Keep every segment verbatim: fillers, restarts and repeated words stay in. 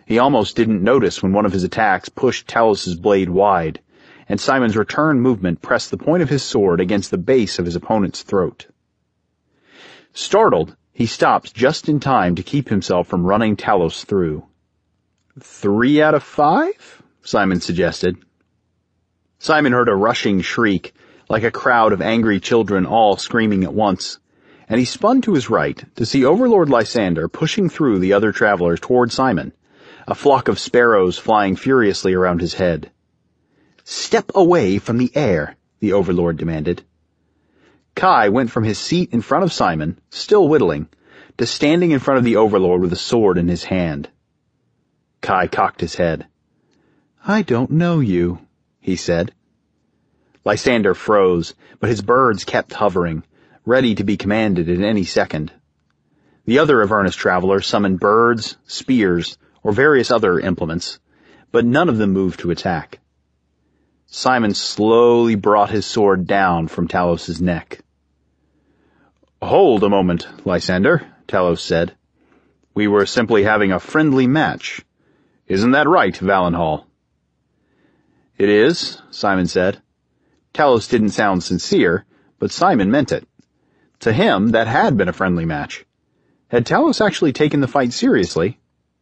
He almost didn't notice when one of his attacks pushed Talos's blade wide, and Simon's return movement pressed the point of his sword against the base of his opponent's throat. Startled, he stopped just in time to keep himself from running Talos through. Three out of five? Simon suggested. Simon heard a rushing shriek, like a crowd of angry children all screaming at once, and he spun to his right to see Overlord Lysander pushing through the other travelers toward Simon, a flock of sparrows flying furiously around his head. "Step away from the air," the Overlord demanded. Kai went from his seat in front of Simon, still whittling, to standing in front of the Overlord with a sword in his hand. Kai cocked his head. "I don't know you," he said. Lysander froze, but his birds kept hovering, ready to be commanded at any second. The other Avernus travelers summoned birds, spears, or various other implements, but none of them moved to attack. Simon slowly brought his sword down from Talos's neck. "Hold a moment, Lysander," Talos said. "We were simply having a friendly match. Isn't that right, Valenhall?" "It is," Simon said. Talos didn't sound sincere, but Simon meant it. To him, that had been a friendly match. Had Talos actually taken the fight seriously?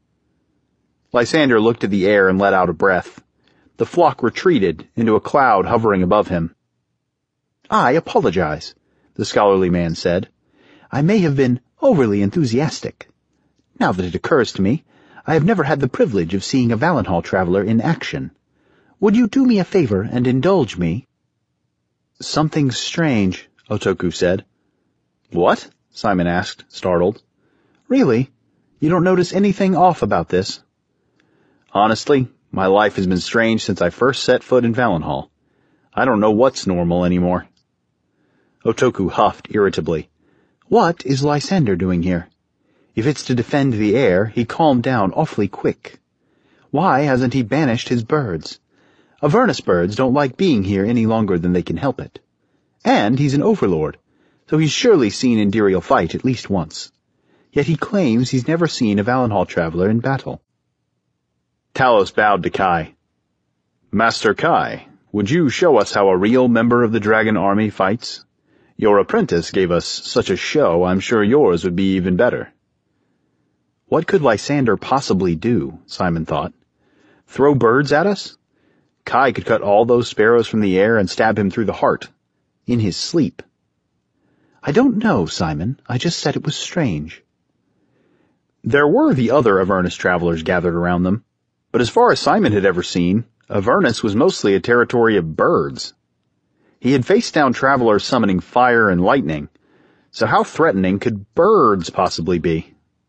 Lysander looked at the air and let out a breath. The flock retreated into a cloud hovering above him. "I apologize," the scholarly man said. "I may have been overly enthusiastic. Now that it occurs to me, I have never had the privilege of seeing a Valenhall traveler in action. Would you do me a favor and indulge me?" "Something strange," Otoku said. "What?" Simon asked, startled. "Really? You don't notice anything off about this?" "Honestly, my life has been strange since I first set foot in Valenhall. I don't know what's normal anymore." Otoku huffed irritably. "What is Lysander doing here? If it's to defend the air, he calmed down awfully quick. Why hasn't he banished his birds? Avernus birds don't like being here any longer than they can help it. And he's an overlord, so he's surely seen Indiriel fight at least once. Yet he claims he's never seen a Valenhall traveler in battle." Talos bowed to Kai. "Master Kai, would you show us how a real member of the Dragon Army fights? Your apprentice gave us such a show, I'm sure yours would be even better." What could Lysander possibly do, Simon thought. Throw birds at us? Kai could cut all those sparrows from the air and stab him through the heart, in his sleep. "I don't know, Simon. I just said it was strange." There were the other Avernus travelers gathered around them, but as far as Simon had ever seen, Avernus was mostly a territory of birds. He had faced down travelers summoning fire and lightning, so how threatening could birds possibly be?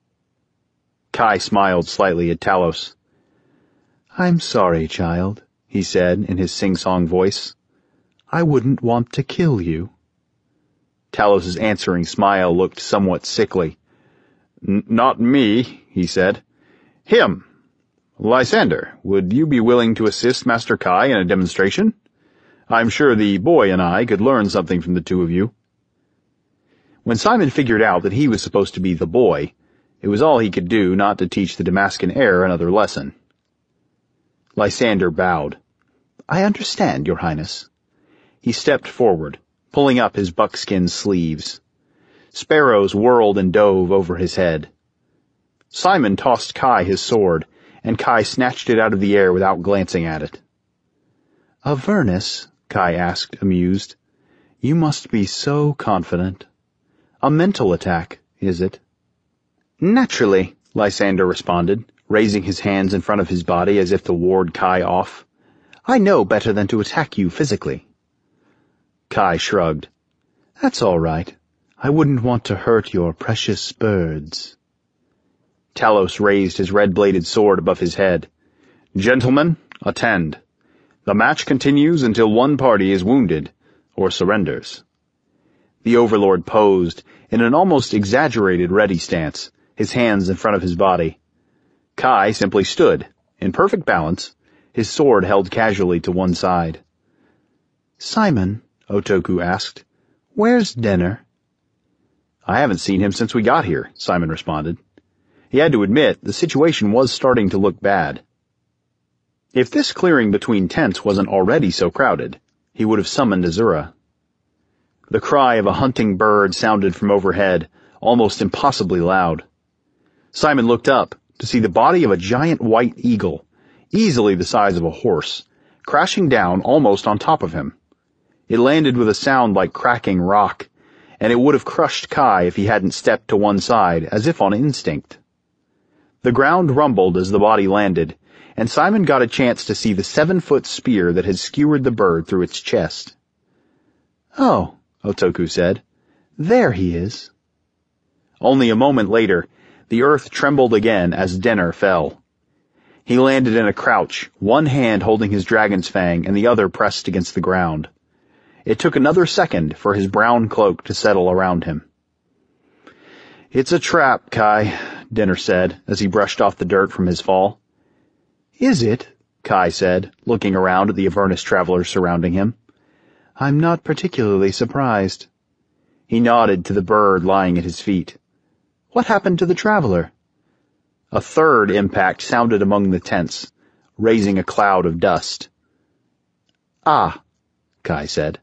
Kai smiled slightly at Talos. "I'm sorry, child," he said in his sing-song voice. "I wouldn't want to kill you." Talos's answering smile looked somewhat sickly. "Not me," he said. "Him. Lysander, would you be willing to assist Master Kai in a demonstration? I'm sure the boy and I could learn something from the two of you." When Simon figured out that he was supposed to be the boy, it was all he could do not to teach the Damascus heir another lesson. Lysander bowed. "I understand, Your Highness." He stepped forward, pulling up his buckskin sleeves. Sparrows whirled and dove over his head. Simon tossed Kai his sword, and Kai snatched it out of the air without glancing at it. "Avernus?" Kai asked, amused. "You must be so confident. A mental attack, is it?" "Naturally," Lysander responded, raising his hands in front of his body as if to ward Kai off. "I know better than to attack you physically." Kai shrugged. "That's all right. I wouldn't want to hurt your precious birds." Talos raised his red-bladed sword above his head. "Gentlemen, attend. The match continues until one party is wounded or surrenders." The Overlord posed in an almost exaggerated ready stance, his hands in front of his body. Kai simply stood, in perfect balance, his sword held casually to one side. "Simon," Otoku asked, "where's Denner?" "I haven't seen him since we got here," Simon responded. He had to admit the situation was starting to look bad. If this clearing between tents wasn't already so crowded, he would have summoned Azura. The cry of a hunting bird sounded from overhead, almost impossibly loud. Simon looked up to see the body of a giant white eagle, easily the size of a horse, crashing down almost on top of him. It landed with a sound like cracking rock, and it would have crushed Kai if he hadn't stepped to one side, as if on instinct. The ground rumbled as the body landed, and Simon got a chance to see the seven-foot spear that had skewered the bird through its chest. "Oh," Otoku said. "There he is." Only a moment later, the earth trembled again as Denner fell. He landed in a crouch, one hand holding his dragon's fang and the other pressed against the ground. It took another second for his brown cloak to settle around him. "It's a trap, Kai," Denner said as he brushed off the dirt from his fall. "Is it?" Kai said, looking around at the Avernus travelers surrounding him. "I'm not particularly surprised." He nodded to the bird lying at his feet. "What happened to the traveler?" A third impact sounded among the tents, raising a cloud of dust. "Ah," Kai said.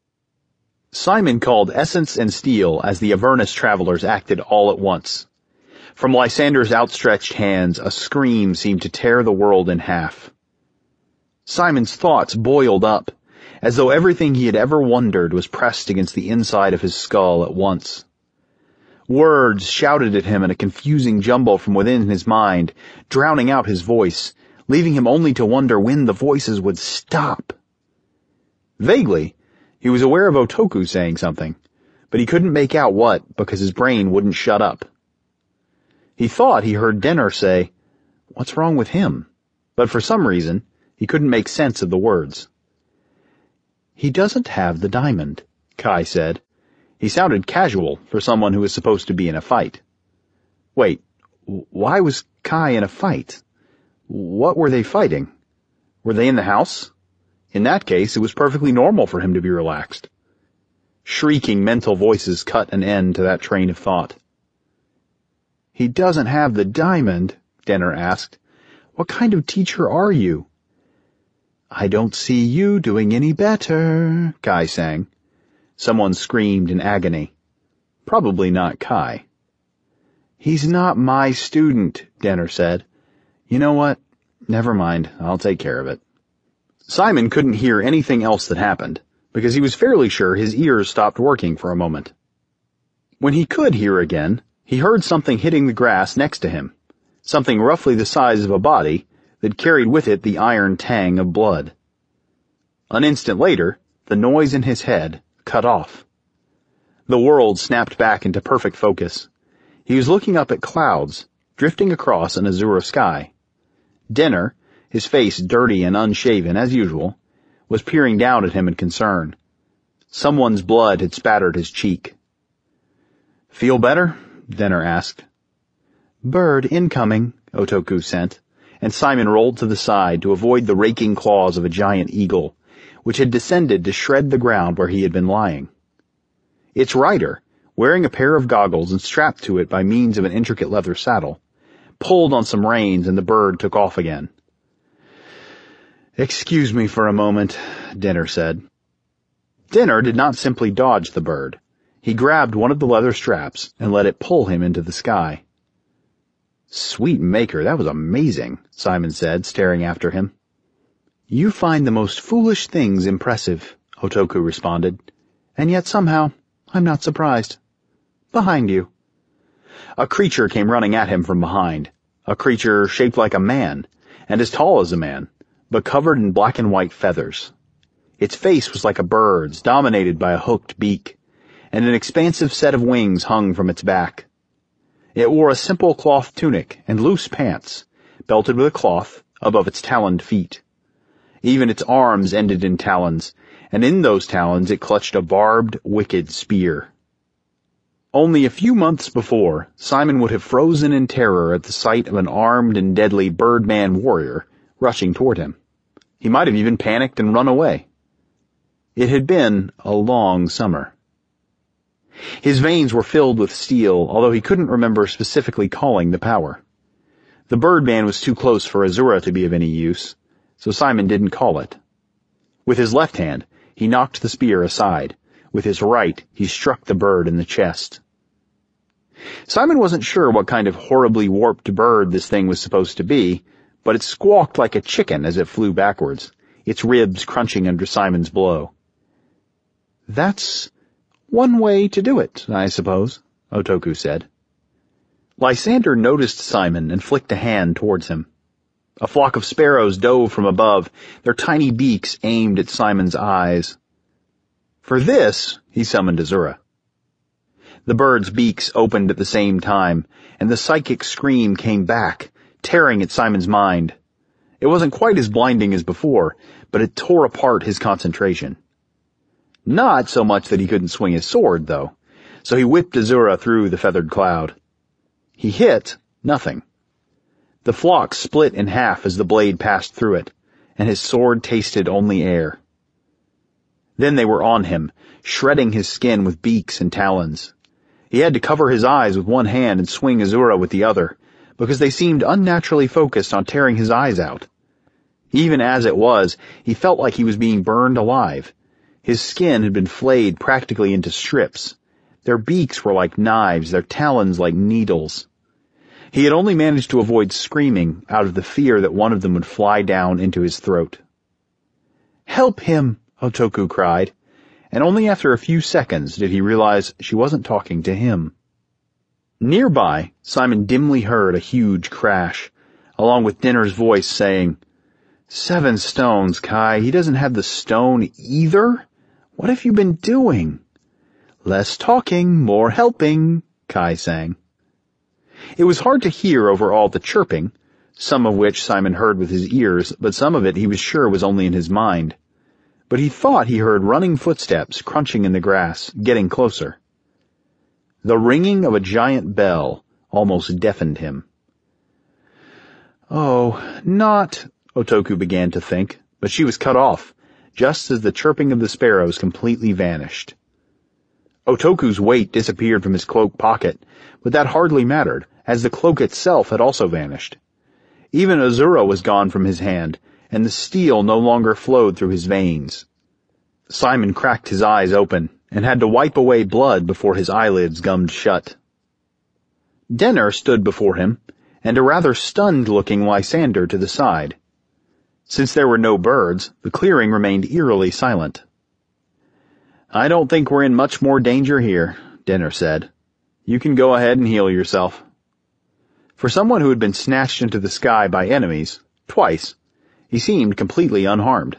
Simon called Essence and Steel as the Avernus travelers acted all at once. From Lysander's outstretched hands, a scream seemed to tear the world in half. Simon's thoughts boiled up, as though everything he had ever wondered was pressed against the inside of his skull at once. Words shouted at him in a confusing jumble from within his mind, drowning out his voice, leaving him only to wonder when the voices would stop. Vaguely, he was aware of Otoku saying something, but he couldn't make out what because his brain wouldn't shut up. He thought he heard Denner say, "What's wrong with him?" but for some reason, he couldn't make sense of the words. "He doesn't have the diamond," Kai said. He sounded casual for someone who was supposed to be in a fight. Wait, why was Kai in a fight? What were they fighting? Were they in the house? In that case, it was perfectly normal for him to be relaxed. Shrieking mental voices cut an end to that train of thought. "He doesn't have the diamond?" Denner asked. "What kind of teacher are you?" "I don't see you doing any better," Kai sang. Someone screamed in agony. Probably not Kai. "He's not my student," Denner said. "You know what? Never mind. I'll take care of it." Simon couldn't hear anything else that happened, because he was fairly sure his ears stopped working for a moment. When he could hear again, he heard something hitting the grass next to him, something roughly the size of a body that carried with it the iron tang of blood. An instant later, the noise in his head cut off. The world snapped back into perfect focus. He was looking up at clouds, drifting across an azure sky. Denner, his face dirty and unshaven as usual, was peering down at him in concern. Someone's blood had spattered his cheek. "Feel better?" Denner asked. "Bird incoming," Otoku sent, and Simon rolled to the side to avoid the raking claws of a giant eagle, which had descended to shred the ground where he had been lying. Its rider, wearing a pair of goggles and strapped to it by means of an intricate leather saddle, pulled on some reins and the bird took off again. "Excuse me for a moment," Denner said. Denner did not simply dodge the bird. He grabbed one of the leather straps and let it pull him into the sky. "Sweet maker, that was amazing," Simon said, staring after him. "You find the most foolish things impressive," Otoku responded, "and yet somehow I'm not surprised. Behind you." A creature came running at him from behind, a creature shaped like a man, and as tall as a man, but covered in black and white feathers. Its face was like a bird's, dominated by a hooked beak, and an expansive set of wings hung from its back. It wore a simple cloth tunic and loose pants, belted with a cloth above its taloned feet. Even its arms ended in talons, and in those talons it clutched a barbed, wicked spear. Only a few months before, Simon would have frozen in terror at the sight of an armed and deadly Birdman warrior rushing toward him. He might have even panicked and run away. It had been a long summer. His veins were filled with steel, although he couldn't remember specifically calling the power. The Birdman was too close for Azura to be of any use, so Simon didn't call it. With his left hand, he knocked the spear aside. With his right, he struck the bird in the chest. Simon wasn't sure what kind of horribly warped bird this thing was supposed to be, but it squawked like a chicken as it flew backwards, its ribs crunching under Simon's blow. "That's one way to do it, I suppose," Otoku said. Lysander noticed Simon and flicked a hand towards him. A flock of sparrows dove from above, their tiny beaks aimed at Simon's eyes. For this, he summoned Azura. The birds' beaks opened at the same time, and the psychic scream came back, tearing at Simon's mind. It wasn't quite as blinding as before, but it tore apart his concentration. Not so much that he couldn't swing his sword, though, so he whipped Azura through the feathered cloud. He hit nothing. The flock split in half as the blade passed through it, and his sword tasted only air. Then they were on him, shredding his skin with beaks and talons. He had to cover his eyes with one hand and swing Azura with the other, because they seemed unnaturally focused on tearing his eyes out. Even as it was, he felt like he was being burned alive. His skin had been flayed practically into strips. Their beaks were like knives, their talons like needles. He had only managed to avoid screaming out of the fear that one of them would fly down into his throat. "Help him!" Otoku cried, and only after a few seconds did he realize she wasn't talking to him. Nearby, Simon dimly heard a huge crash, along with Dinner's voice saying, "Seven stones, Kai. He doesn't have the stone either? What have you been doing?" "Less talking, more helping," Kai sang. It was hard to hear over all the chirping, some of which Simon heard with his ears, but some of it he was sure was only in his mind. But he thought he heard running footsteps crunching in the grass, getting closer. The ringing of a giant bell almost deafened him. "Oh, not," Otoku began to think, but she was cut off, just as the chirping of the sparrows completely vanished. Otoku's weight disappeared from his cloak pocket, but that hardly mattered, as the cloak itself had also vanished. Even Azura was gone from his hand, and the steel no longer flowed through his veins. Simon cracked his eyes open, and had to wipe away blood before his eyelids gummed shut. Denner stood before him, and a rather stunned-looking Lysander to the side. Since there were no birds, the clearing remained eerily silent. "I don't think we're in much more danger here," Denner said. "You can go ahead and heal yourself." For someone who had been snatched into the sky by enemies, twice, he seemed completely unharmed.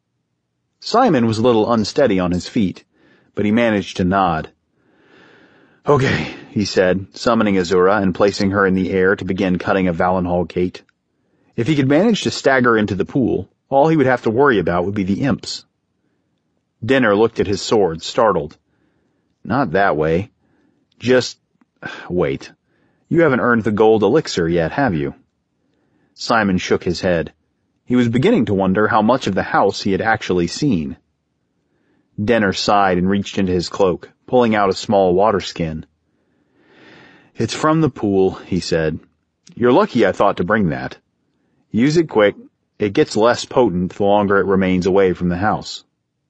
Simon was a little unsteady on his feet, but he managed to nod. "Okay," he said, summoning Azura and placing her in the air to begin cutting a Valenhall gate. If he could manage to stagger into the pool, all he would have to worry about would be the imps. Denner looked at his sword, startled. "Not that way. Just... wait. You haven't earned the gold elixir yet, have you?" Simon shook his head. He was beginning to wonder how much of the house he had actually seen. Denner sighed and reached into his cloak, pulling out a small water skin. "It's from the pool," he said. "You're lucky I thought to bring that. Use it quick. It gets less potent the longer it remains away from the house."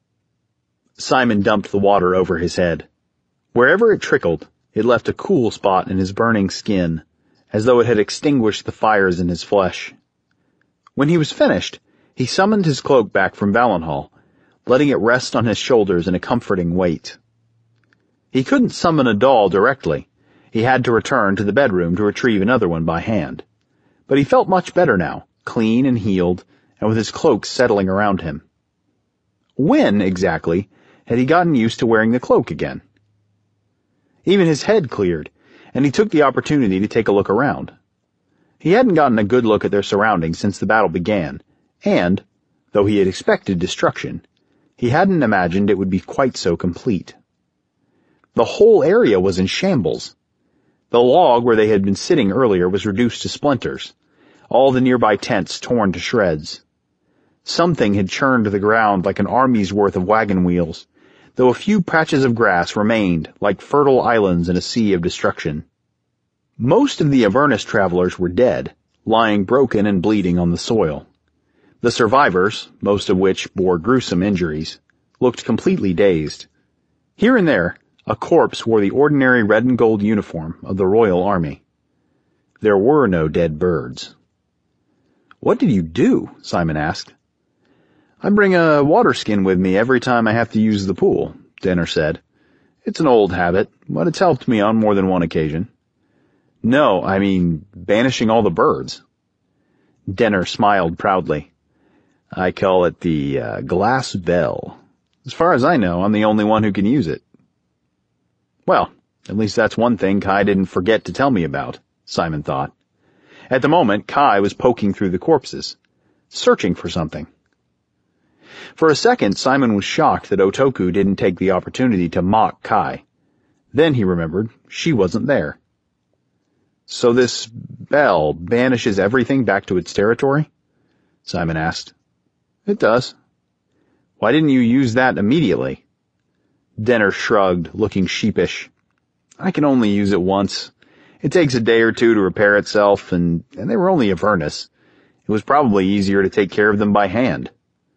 Simon dumped the water over his head. Wherever it trickled, it left a cool spot in his burning skin, as though it had extinguished the fires in his flesh. When he was finished, he summoned his cloak back from Valenhall, letting it rest on his shoulders in a comforting weight. He couldn't summon a doll directly. He had to return to the bedroom to retrieve another one by hand. But he felt much better now, clean and healed, and with his cloak settling around him. When, exactly, had he gotten used to wearing the cloak again? Even his head cleared, and he took the opportunity to take a look around. He hadn't gotten a good look at their surroundings since the battle began, and, though he had expected destruction, he hadn't imagined it would be quite so complete. The whole area was in shambles. The log where they had been sitting earlier was reduced to splinters, all the nearby tents torn to shreds. Something had churned the ground like an army's worth of wagon wheels, though a few patches of grass remained like fertile islands in a sea of destruction. Most of the Avernus travelers were dead, lying broken and bleeding on the soil. The survivors, most of which bore gruesome injuries, looked completely dazed. Here and there, a corpse wore the ordinary red and gold uniform of the Royal Army. There were no dead birds. "What did you do?" Simon asked. "I bring a water skin with me every time I have to use the pool," Denner said. "It's an old habit, but it's helped me on more than one occasion." "No, I mean banishing all the birds." Denner smiled proudly. "I call it the uh, glass bell. As far as I know, I'm the only one who can use it." Well, at least that's one thing Kai didn't forget to tell me about, Simon thought. At the moment, Kai was poking through the corpses, searching for something. For a second, Simon was shocked that Otoku didn't take the opportunity to mock Kai. Then he remembered she wasn't there. "So this bell banishes everything back to its territory?" Simon asked. "It does." "Why didn't you use that immediately?" Denner shrugged, looking sheepish. "I can only use it once. It takes a day or two to repair itself, and, and they were only Avernus. It was probably easier to take care of them by hand."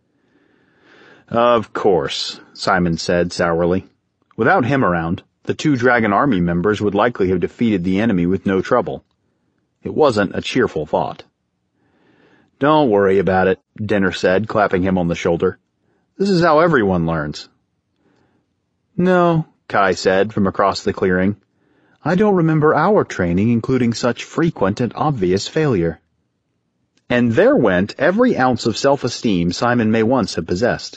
"Of course," Simon said sourly. Without him around, the two Dragon Army members would likely have defeated the enemy with no trouble. It wasn't a cheerful thought. "Don't worry about it," Denner said, clapping him on the shoulder. "This is how everyone learns." "No," Kai said from across the clearing. "I don't remember our training including such frequent and obvious failure." And there went every ounce of self-esteem Simon may once have possessed.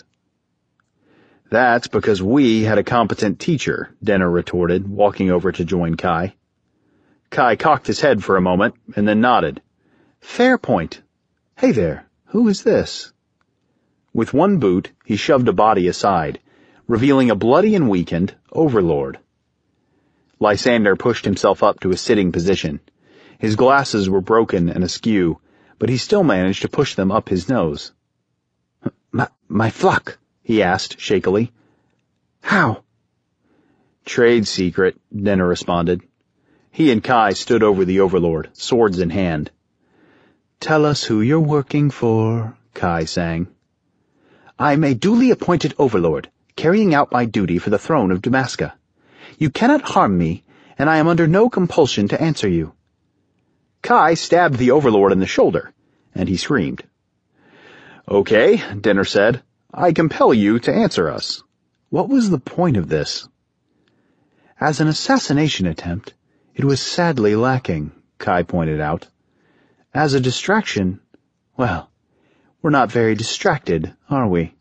"That's because we had a competent teacher," Denner retorted, walking over to join Kai. Kai cocked his head for a moment and then nodded. "Fair point. Hey there, who is this?" With one boot, he shoved a body aside, revealing a bloody and weakened Overlord. Lysander pushed himself up to a sitting position. His glasses were broken and askew, but he still managed to push them up his nose. My, my flock, he asked shakily. "How?" "Trade secret," Denner responded. He and Kai stood over the Overlord, swords in hand. "Tell us who you're working for," Kai sang. "I'm a duly appointed Overlord, carrying out my duty for the throne of Damaska. You cannot harm me, and I am under no compulsion to answer you." Kai stabbed the Overlord in the shoulder, and he screamed. "Okay," Denner said. "I compel you to answer us. What was the point of this?" "As an assassination attempt, it was sadly lacking," Kai pointed out. "As a distraction, well, we're not very distracted, are we?"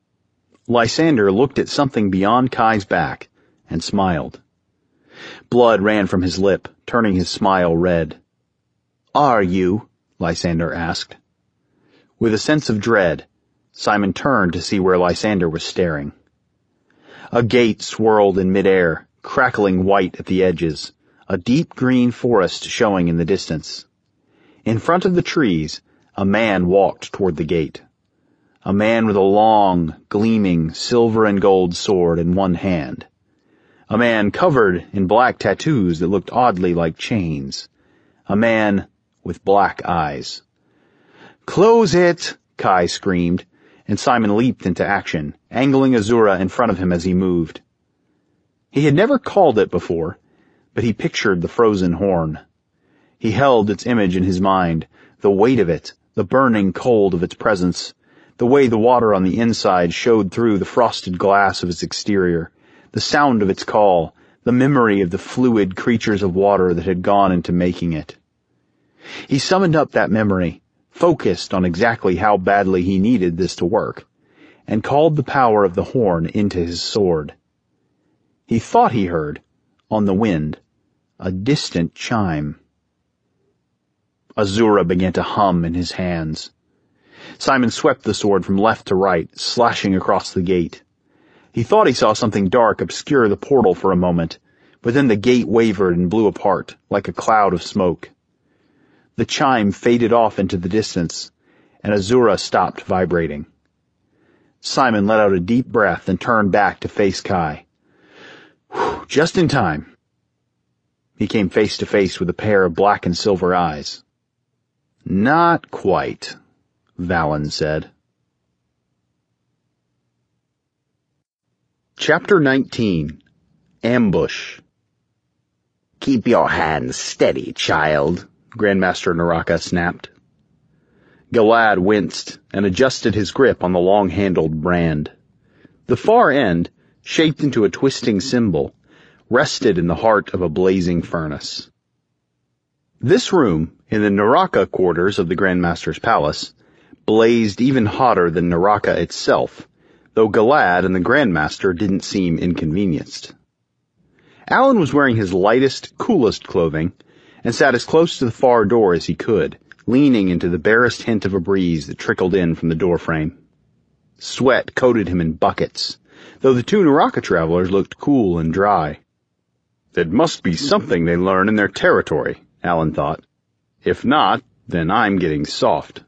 Lysander looked at something beyond Kai's back and smiled. Blood ran from his lip, turning his smile red. "Are you?" Lysander asked. With a sense of dread, Simon turned to see where Lysander was staring. A gate swirled in midair, crackling white at the edges, a deep green forest showing in the distance. In front of the trees, a man walked toward the gate. A man with a long, gleaming, silver and gold sword in one hand. A man covered in black tattoos that looked oddly like chains. A man with black eyes. "Close it!" Kai screamed, and Simon leaped into action, angling Azura in front of him as he moved. He had never called it before, but he pictured the frozen horn. He held its image in his mind, the weight of it, the burning cold of its presence, the way the water on the inside showed through the frosted glass of its exterior, the sound of its call, the memory of the fluid creatures of water that had gone into making it. He summoned up that memory, focused on exactly how badly he needed this to work, and called the power of the horn into his sword. He thought he heard, on the wind, a distant chime. Azura began to hum in his hands. Simon swept the sword from left to right, slashing across the gate. He thought he saw something dark obscure the portal for a moment, but then the gate wavered and blew apart, like a cloud of smoke. The chime faded off into the distance, and Azura stopped vibrating. Simon let out a deep breath and turned back to face Kai. Whew, just in time. He came face to face with a pair of black and silver eyes. Not quite, Valen said. Chapter nineteen. Ambush. Keep your hands steady, child, Grandmaster Naraka snapped. Galad winced and adjusted his grip on the long-handled brand. The far end, shaped into a twisting symbol, rested in the heart of a blazing furnace. This room, in the Naraka quarters of the Grandmaster's palace, blazed even hotter than Naraka itself, though Galad and the Grandmaster didn't seem inconvenienced. Alan was wearing his lightest, coolest clothing, and sat as close to the far door as he could, leaning into the barest hint of a breeze that trickled in from the doorframe. Sweat coated him in buckets, though the two Naraka travelers looked cool and dry. It must be something they learn in their territory, Alan thought. If not, then I'm getting soft.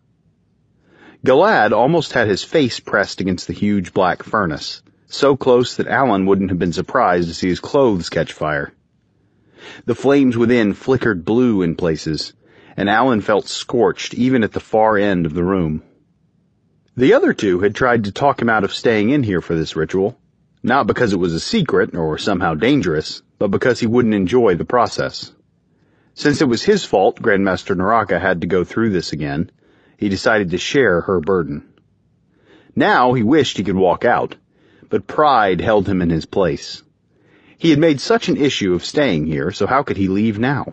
Galad almost had his face pressed against the huge black furnace, so close that Alan wouldn't have been surprised to see his clothes catch fire. The flames within flickered blue in places, and Alan felt scorched even at the far end of the room. The other two had tried to talk him out of staying in here for this ritual, not because it was a secret or somehow dangerous, but because he wouldn't enjoy the process. Since it was his fault Grandmaster Naraka had to go through this again, he decided to share her burden. Now he wished he could walk out, but pride held him in his place. He had made such an issue of staying here, so how could he leave now?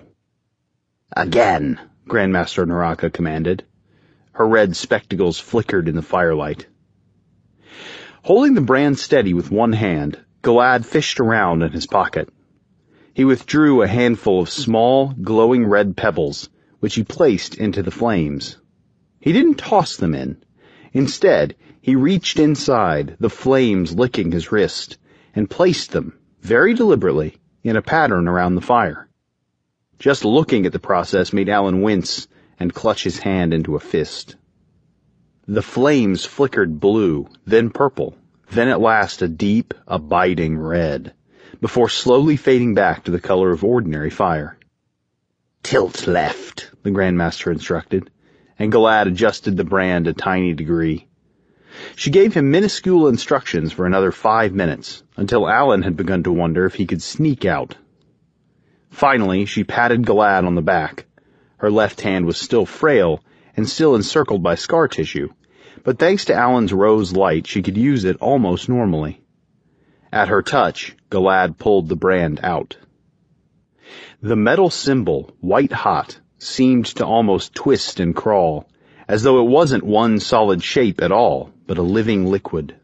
Again, Grandmaster Naraka commanded. Her red spectacles flickered in the firelight. Holding the brand steady with one hand, Galad fished around in his pocket. He withdrew a handful of small, glowing red pebbles, which he placed into the flames. He didn't toss them in. Instead, he reached inside, the flames licking his wrist, and placed them, very deliberately, in a pattern around the fire. Just looking at the process made Alan wince and clutch his hand into a fist. The flames flickered blue, then purple, then at last a deep, abiding red, before slowly fading back to the color of ordinary fire. Tilt left, the Grandmaster instructed, and Galad adjusted the brand a tiny degree. She gave him minuscule instructions for another five minutes, until Alan had begun to wonder if he could sneak out. Finally, she patted Galad on the back. Her left hand was still frail and still encircled by scar tissue, but thanks to Alan's rose light she could use it almost normally. At her touch, Galad pulled the brand out. The metal symbol, white hot, seemed to almost twist and crawl, as though it wasn't one solid shape at all, but a living liquid.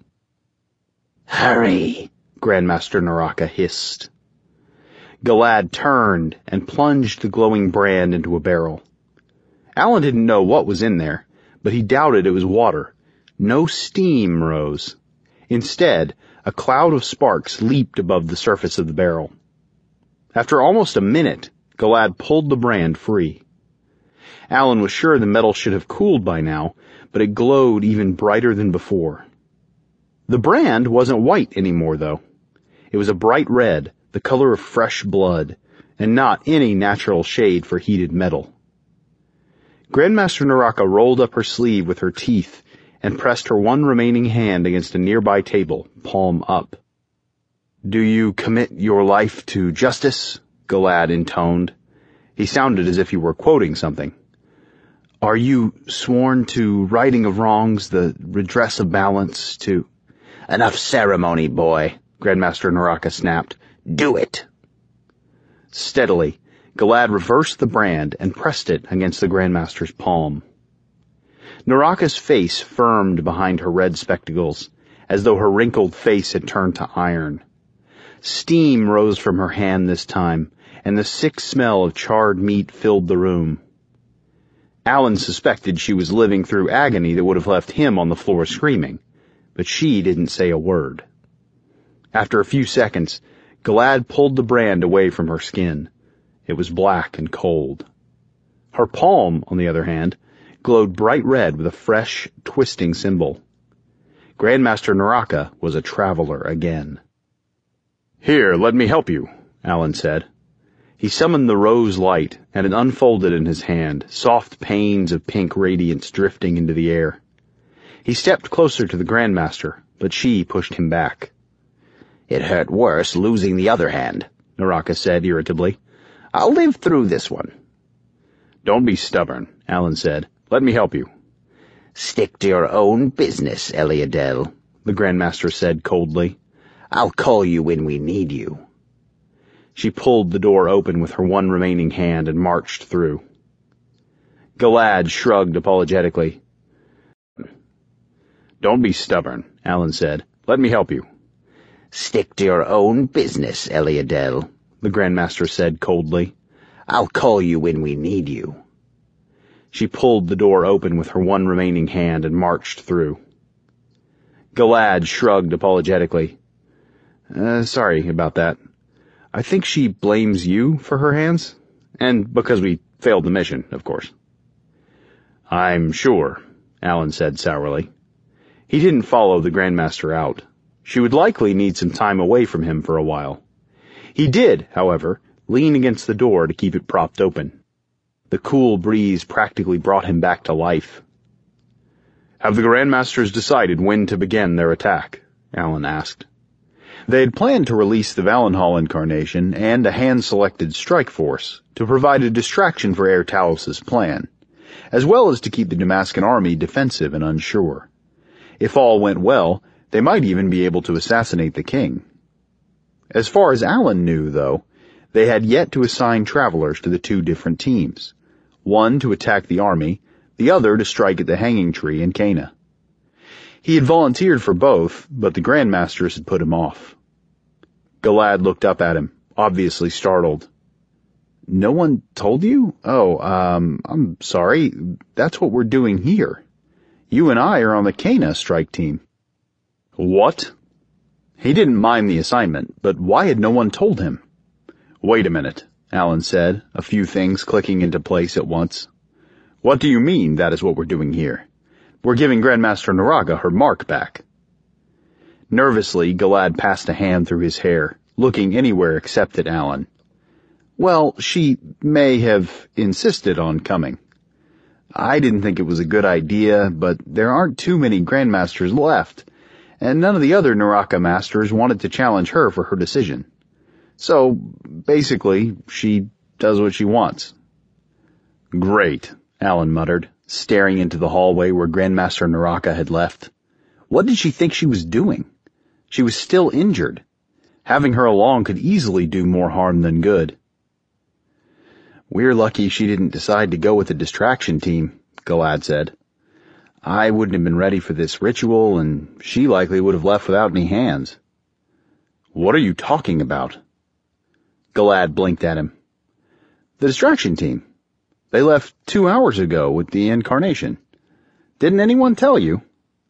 Hurry, Grandmaster Naraka hissed. Galad turned and plunged the glowing brand into a barrel. Alan didn't know what was in there, but he doubted it was water. No steam rose. Instead, a cloud of sparks leaped above the surface of the barrel. After almost a minute, Galad pulled the brand free. Alan was sure the metal should have cooled by now, but it glowed even brighter than before. The brand wasn't white anymore, though. It was a bright red, the color of fresh blood, and not any natural shade for heated metal. Grandmaster Naraka rolled up her sleeve with her teeth and pressed her one remaining hand against a nearby table, palm up. "Do you commit your life to justice?" Galad intoned. He sounded as if he were quoting something. "Are you sworn to righting of wrongs, the redress of balance, to—" "Enough ceremony, boy," Grandmaster Naraka snapped. "Do it." Steadily, Galad reversed the brand and pressed it against the Grandmaster's palm. Naraka's face firmed behind her red spectacles, as though her wrinkled face had turned to iron. Steam rose from her hand this time, and the sick smell of charred meat filled the room. Alan suspected she was living through agony that would have left him on the floor screaming, but she didn't say a word. After a few seconds, Galad pulled the brand away from her skin. It was black and cold. Her palm, on the other hand, glowed bright red with a fresh, twisting symbol. Grandmaster Naraka was a traveler again. "Here, let me help you," Alan said. He summoned the rose light, and it unfolded in his hand, soft panes of pink radiance drifting into the air. He stepped closer to the Grandmaster, but she pushed him back. "It hurt worse losing the other hand," Naraka said irritably. "I'll live through this one." "Don't be stubborn," Alan said. "Let me help you." "Stick to your own business, Eliadel," the Grandmaster said coldly. "I'll call you when we need you." She pulled the door open with her one remaining hand and marched through. Galad shrugged apologetically. "Don't be stubborn," Alan said. "Let me help you." "Stick to your own business, Eliadel," the Grandmaster said coldly. "I'll call you when we need you." She pulled the door open with her one remaining hand and marched through. Galad shrugged apologetically. Uh, sorry about that. I think she blames you for her hands, and because we failed the mission, of course. I'm sure, Alan said sourly. He didn't follow the Grandmaster out. She would likely need some time away from him for a while. He did, however, lean against the door to keep it propped open. The cool breeze practically brought him back to life. Have the Grandmasters decided when to begin their attack? Alan asked. They had planned to release the Valenhall incarnation and a hand-selected strike force to provide a distraction for Air Talos' plan, as well as to keep the Damascan army defensive and unsure. If all went well, they might even be able to assassinate the king. As far as Alan knew, though, they had yet to assign travelers to the two different teams, one to attack the army, the other to strike at the hanging tree in Cana. He had volunteered for both, but the Grandmasters had put him off. Galad looked up at him, obviously startled. No one told you? Oh, um, I'm sorry. That's what we're doing here. You and I are on the Cana strike team. What? He didn't mind the assignment, but why had no one told him? Wait a minute, Alan said, a few things clicking into place at once. What do you mean that is what we're doing here? We're giving Grandmaster Naraka her mark back. Nervously, Galad passed a hand through his hair, looking anywhere except at Alan. Well, she may have insisted on coming. I didn't think it was a good idea, but there aren't too many Grandmasters left, and none of the other Naraka Masters wanted to challenge her for her decision. So, basically, she does what she wants. Great, Alan muttered, staring into the hallway where Grandmaster Naraka had left. What did she think she was doing? She was still injured. Having her along could easily do more harm than good. We're lucky she didn't decide to go with the distraction team, Galad said. I wouldn't have been ready for this ritual, and she likely would have left without any hands. What are you talking about? Galad blinked at him. The distraction team. They left two hours ago with the incarnation. Didn't anyone tell you?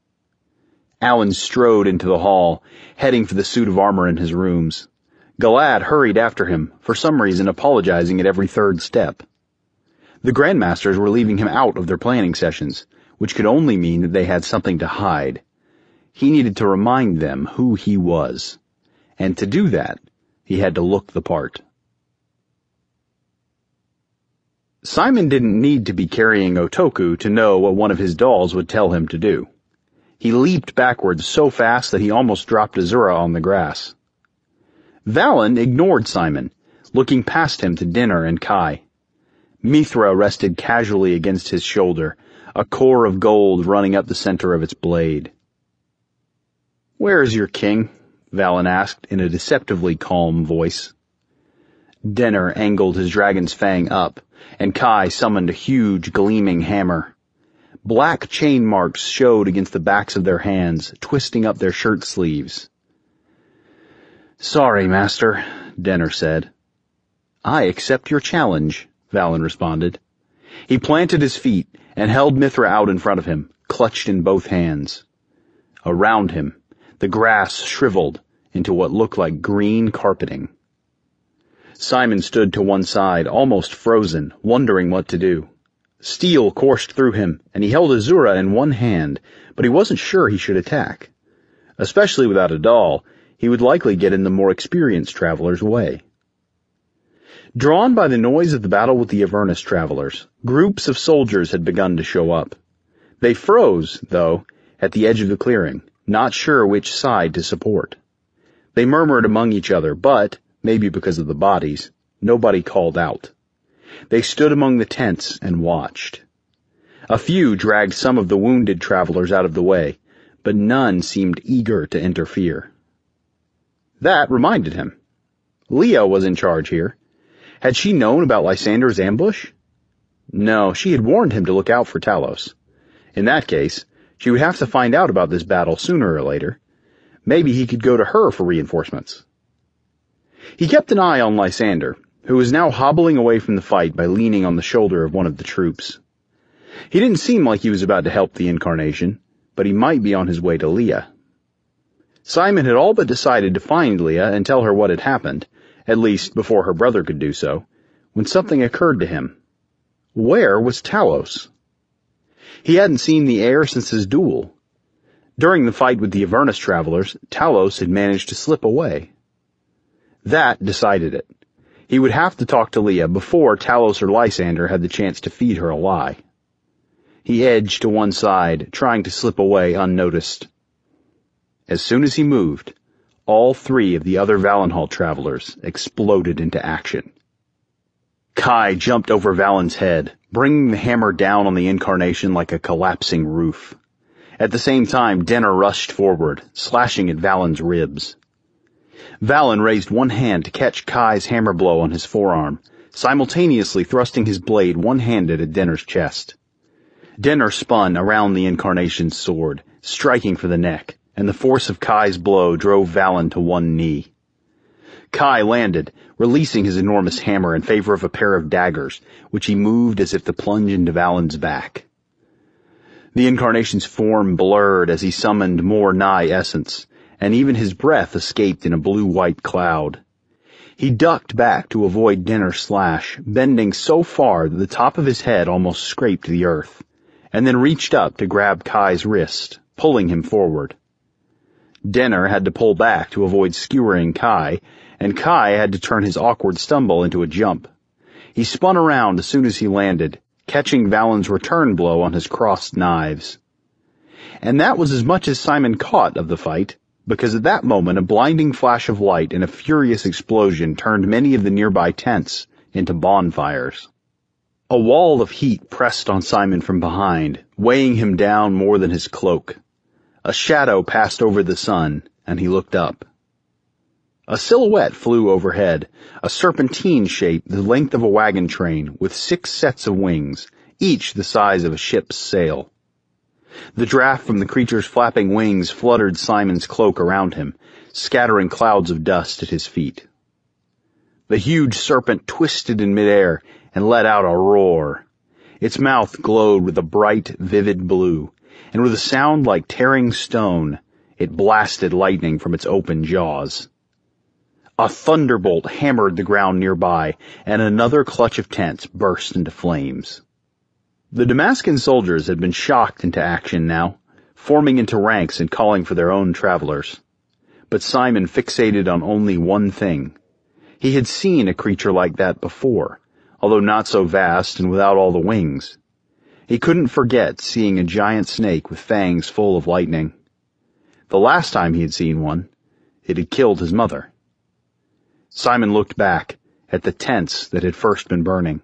Alan strode into the hall, heading for the suit of armor in his rooms. Galad hurried after him, for some reason apologizing at every third step. The Grandmasters were leaving him out of their planning sessions, which could only mean that they had something to hide. He needed to remind them who he was. And to do that, he had to look the part. Simon didn't need to be carrying Otoku to know what one of his dolls would tell him to do. He leaped backwards so fast that he almost dropped Azura on the grass. Valen ignored Simon, looking past him to Dinner and Kai. Mithra rested casually against his shoulder, a core of gold running up the center of its blade. Where is your king? Valen asked in a deceptively calm voice. Dinner angled his dragon's fang up, and Kai summoned a huge, gleaming hammer. Black chain marks showed against the backs of their hands, twisting up their shirt sleeves. Sorry, Master, Denner said. I accept your challenge, Valen responded. He planted his feet and held Mithra out in front of him, clutched in both hands. Around him, the grass shriveled into what looked like green carpeting. Simon stood to one side, almost frozen, wondering what to do. Steel coursed through him, and he held Azura in one hand, but he wasn't sure he should attack. Especially without a doll, he would likely get in the more experienced traveler's way. Drawn by the noise of the battle with the Avernus travelers, groups of soldiers had begun to show up. They froze, though, at the edge of the clearing, not sure which side to support. They murmured among each other, but, maybe because of the bodies, nobody called out. They stood among the tents and watched. A few dragged some of the wounded travelers out of the way, but none seemed eager to interfere. That reminded him. Leah was in charge here. Had she known about Lysander's ambush? No, she had warned him to look out for Talos. In that case, she would have to find out about this battle sooner or later. Maybe he could go to her for reinforcements. He kept an eye on Lysander, who was now hobbling away from the fight by leaning on the shoulder of one of the troops. He didn't seem like he was about to help the Incarnation, but he might be on his way to Leah. Simon had all but decided to find Leah and tell her what had happened, at least before her brother could do so, when something occurred to him. Where was Talos? He hadn't seen the heir since his duel. During the fight with the Avernus travelers, Talos had managed to slip away. That decided it. He would have to talk to Leah before Talos or Lysander had the chance to feed her a lie. He edged to one side, trying to slip away unnoticed. As soon as he moved, all three of the other Valenhall travelers exploded into action. Kai jumped over Valen's head, bringing the hammer down on the Incarnation like a collapsing roof. At the same time, Denner rushed forward, slashing at Valen's ribs. Valen raised one hand to catch Kai's hammer blow on his forearm, simultaneously thrusting his blade one-handed at Denner's chest. Denner spun around the Incarnation's sword, striking for the neck, and the force of Kai's blow drove Valen to one knee. Kai landed, releasing his enormous hammer in favor of a pair of daggers, which he moved as if to plunge into Valen's back. The Incarnation's form blurred as he summoned more nigh essence, and even his breath escaped in a blue-white cloud. He ducked back to avoid Denner's slash, bending so far that the top of his head almost scraped the earth, and then reached up to grab Kai's wrist, pulling him forward. Denner had to pull back to avoid skewering Kai, and Kai had to turn his awkward stumble into a jump. He spun around as soon as he landed, catching Valen's return blow on his crossed knives. And that was as much as Simon caught of the fight, because at that moment a blinding flash of light and a furious explosion turned many of the nearby tents into bonfires. A wall of heat pressed on Simon from behind, weighing him down more than his cloak. A shadow passed over the sun, and he looked up. A silhouette flew overhead, a serpentine shape the length of a wagon train, with six sets of wings, each the size of a ship's sail. The draft from the creature's flapping wings fluttered Simon's cloak around him, scattering clouds of dust at his feet. The huge serpent twisted in midair and let out a roar. Its mouth glowed with a bright, vivid blue, and with a sound like tearing stone, it blasted lightning from its open jaws. A thunderbolt hammered the ground nearby, and another clutch of tents burst into flames. The Damascan soldiers had been shocked into action now, forming into ranks and calling for their own travelers. But Simon fixated on only one thing. He had seen a creature like that before, although not so vast and without all the wings. He couldn't forget seeing a giant snake with fangs full of lightning. The last time he had seen one, it had killed his mother. Simon looked back at the tents that had first been burning.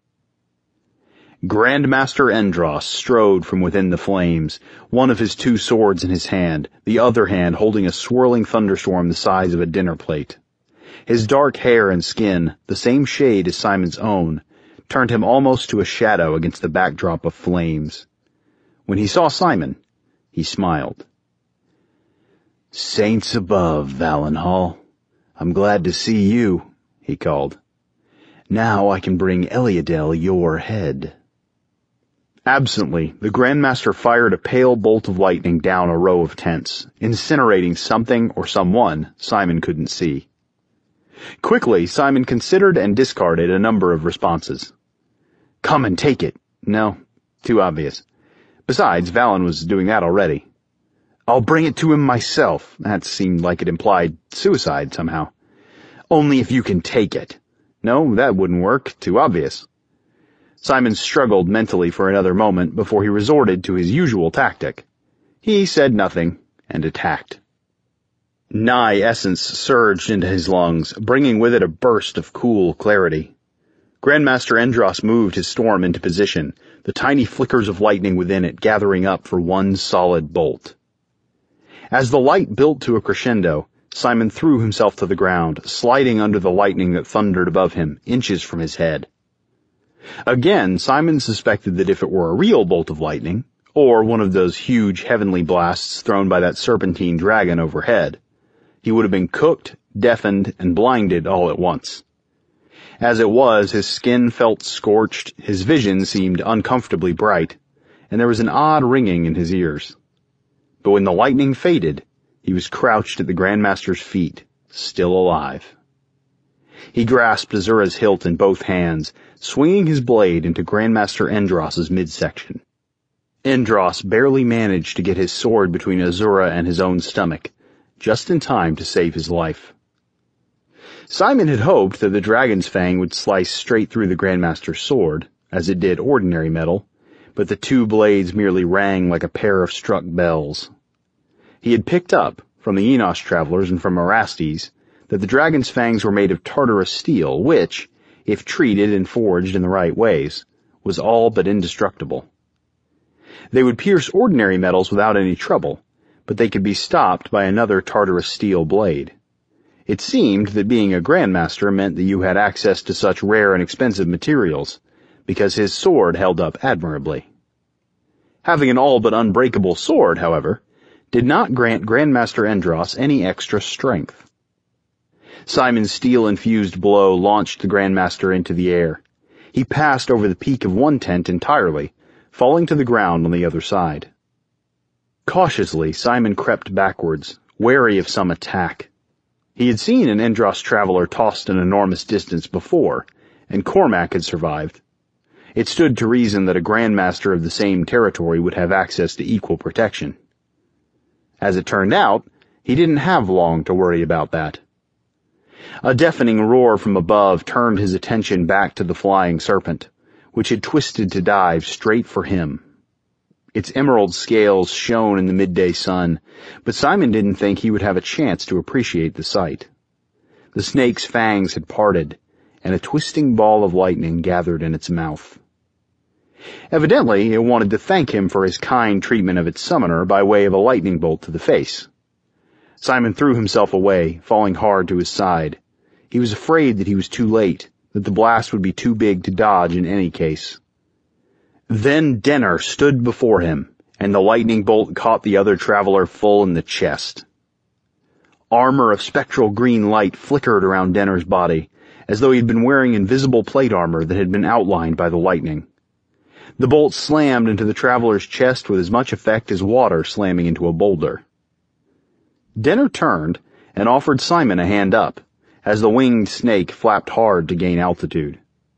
Grandmaster Endros strode from within the flames, one of his two swords in his hand, the other hand holding a swirling thunderstorm the size of a dinner plate. His dark hair and skin, the same shade as Simon's own, turned him almost to a shadow against the backdrop of flames. When he saw Simon, he smiled. "Saints above, Valenhall. I'm glad to see you," he called. "Now I can bring Eliadel your head." Absently, the Grandmaster fired a pale bolt of lightning down a row of tents, incinerating something or someone Simon couldn't see. Quickly, Simon considered and discarded a number of responses. "Come and take it." No, too obvious. Besides, Valen was doing that already. "I'll bring it to him myself." That seemed like it implied suicide somehow. "Only if you can take it." No, that wouldn't work. Too obvious. Simon struggled mentally for another moment before he resorted to his usual tactic. He said nothing and attacked. Nigh essence surged into his lungs, bringing with it a burst of cool clarity. Grandmaster Endros moved his storm into position, the tiny flickers of lightning within it gathering up for one solid bolt. As the light built to a crescendo, Simon threw himself to the ground, sliding under the lightning that thundered above him, inches from his head. Again, Simon suspected that if it were a real bolt of lightning, or one of those huge heavenly blasts thrown by that serpentine dragon overhead, he would have been cooked, deafened, and blinded all at once. As it was, his skin felt scorched, his vision seemed uncomfortably bright, and there was an odd ringing in his ears. But when the lightning faded, he was crouched at the Grandmaster's feet, still alive. He grasped Azura's hilt in both hands, swinging his blade into Grandmaster Endros's midsection. Endros barely managed to get his sword between Azura and his own stomach, just in time to save his life. Simon had hoped that the dragon's fang would slice straight through the Grandmaster's sword, as it did ordinary metal, but the two blades merely rang like a pair of struck bells. He had picked up, from the Enosh travelers and from Erastes, that the dragon's fangs were made of Tartarus steel, which, if treated and forged in the right ways, was all but indestructible. They would pierce ordinary metals without any trouble, but they could be stopped by another Tartarus steel blade. It seemed that being a Grandmaster meant that you had access to such rare and expensive materials, because his sword held up admirably. Having an all but unbreakable sword, however, did not grant Grandmaster Endros any extra strength. Simon's steel-infused blow launched the Grandmaster into the air. He passed over the peak of one tent entirely, falling to the ground on the other side. Cautiously, Simon crept backwards, wary of some attack. He had seen an Endros traveler tossed an enormous distance before, and Cormac had survived. It stood to reason that a Grandmaster of the same territory would have access to equal protection. As it turned out, he didn't have long to worry about that. A deafening roar from above turned his attention back to the flying serpent, which had twisted to dive straight for him. Its emerald scales shone in the midday sun, but Simon didn't think he would have a chance to appreciate the sight. The snake's fangs had parted, and a twisting ball of lightning gathered in its mouth. Evidently, it wanted to thank him for his kind treatment of its summoner by way of a lightning bolt to the face. Simon threw himself away, falling hard to his side. He was afraid that he was too late, that the blast would be too big to dodge in any case. Then Denner stood before him, and the lightning bolt caught the other traveler full in the chest. Armor of spectral green light flickered around Denner's body, as though he had been wearing invisible plate armor that had been outlined by the lightning. The bolt slammed into the traveler's chest with as much effect as water slamming into a boulder. Denner turned and offered Simon a hand up, as the winged snake flapped hard to gain altitude.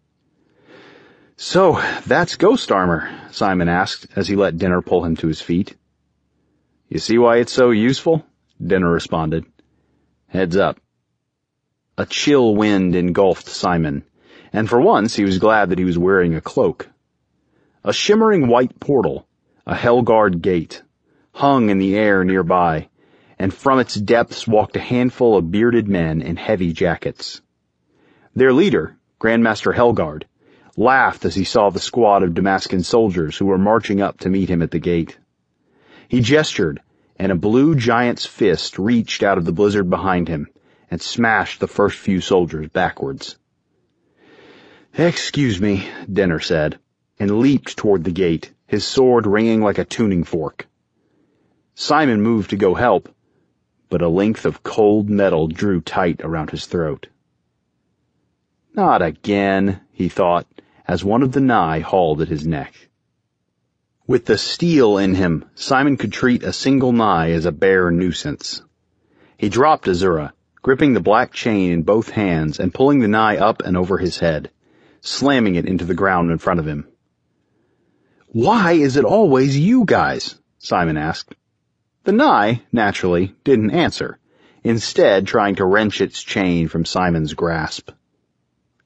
"So, that's ghost armor?" Simon asked as he let Denner pull him to his feet. "You see why it's so useful?" Denner responded. "Heads up." A chill wind engulfed Simon, and for once he was glad that he was wearing a cloak. A shimmering white portal, a Helgard gate, hung in the air nearby, and from its depths walked a handful of bearded men in heavy jackets. Their leader, Grandmaster Helgard, laughed as he saw the squad of Damascan soldiers who were marching up to meet him at the gate. He gestured, and a blue giant's fist reached out of the blizzard behind him and smashed the first few soldiers backwards. "Excuse me," Denner said, and leaped toward the gate, his sword ringing like a tuning fork. Simon moved to go help, but a length of cold metal drew tight around his throat. "Not again," he thought, as one of the nigh hauled at his neck. With the steel in him, Simon could treat a single nigh as a bare nuisance. He dropped Azura, gripping the black chain in both hands and pulling the nigh up and over his head, slamming it into the ground in front of him. "Why is it always you guys?" Simon asked. The nigh, naturally, didn't answer, instead trying to wrench its chain from Simon's grasp.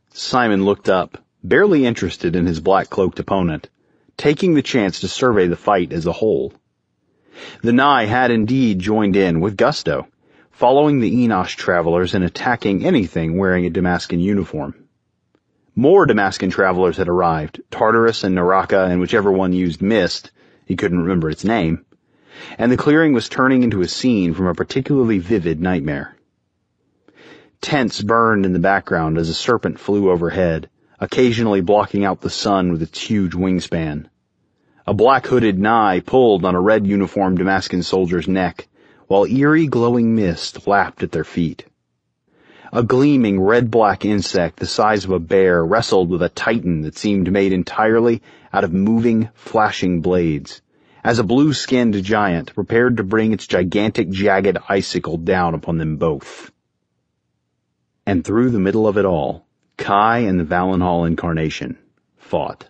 Simon looked up, barely interested in his black-cloaked opponent, taking the chance to survey the fight as a whole. The Nai had indeed joined in with gusto, following the Enosh travelers and attacking anything wearing a Damascan uniform. More Damascan travelers had arrived, Tartarus and Naraka and whichever one used mist, he couldn't remember its name, and the clearing was turning into a scene from a particularly vivid nightmare. Tents burned in the background as a serpent flew overhead, occasionally blocking out the sun with its huge wingspan. A black-hooded Nai pulled on a red-uniformed Damascan soldier's neck, while eerie glowing mist lapped at their feet. A gleaming red-black insect the size of a bear wrestled with a titan that seemed made entirely out of moving, flashing blades, as a blue-skinned giant prepared to bring its gigantic jagged icicle down upon them both. And through the middle of it all, Kai and the Valenhall incarnation fought.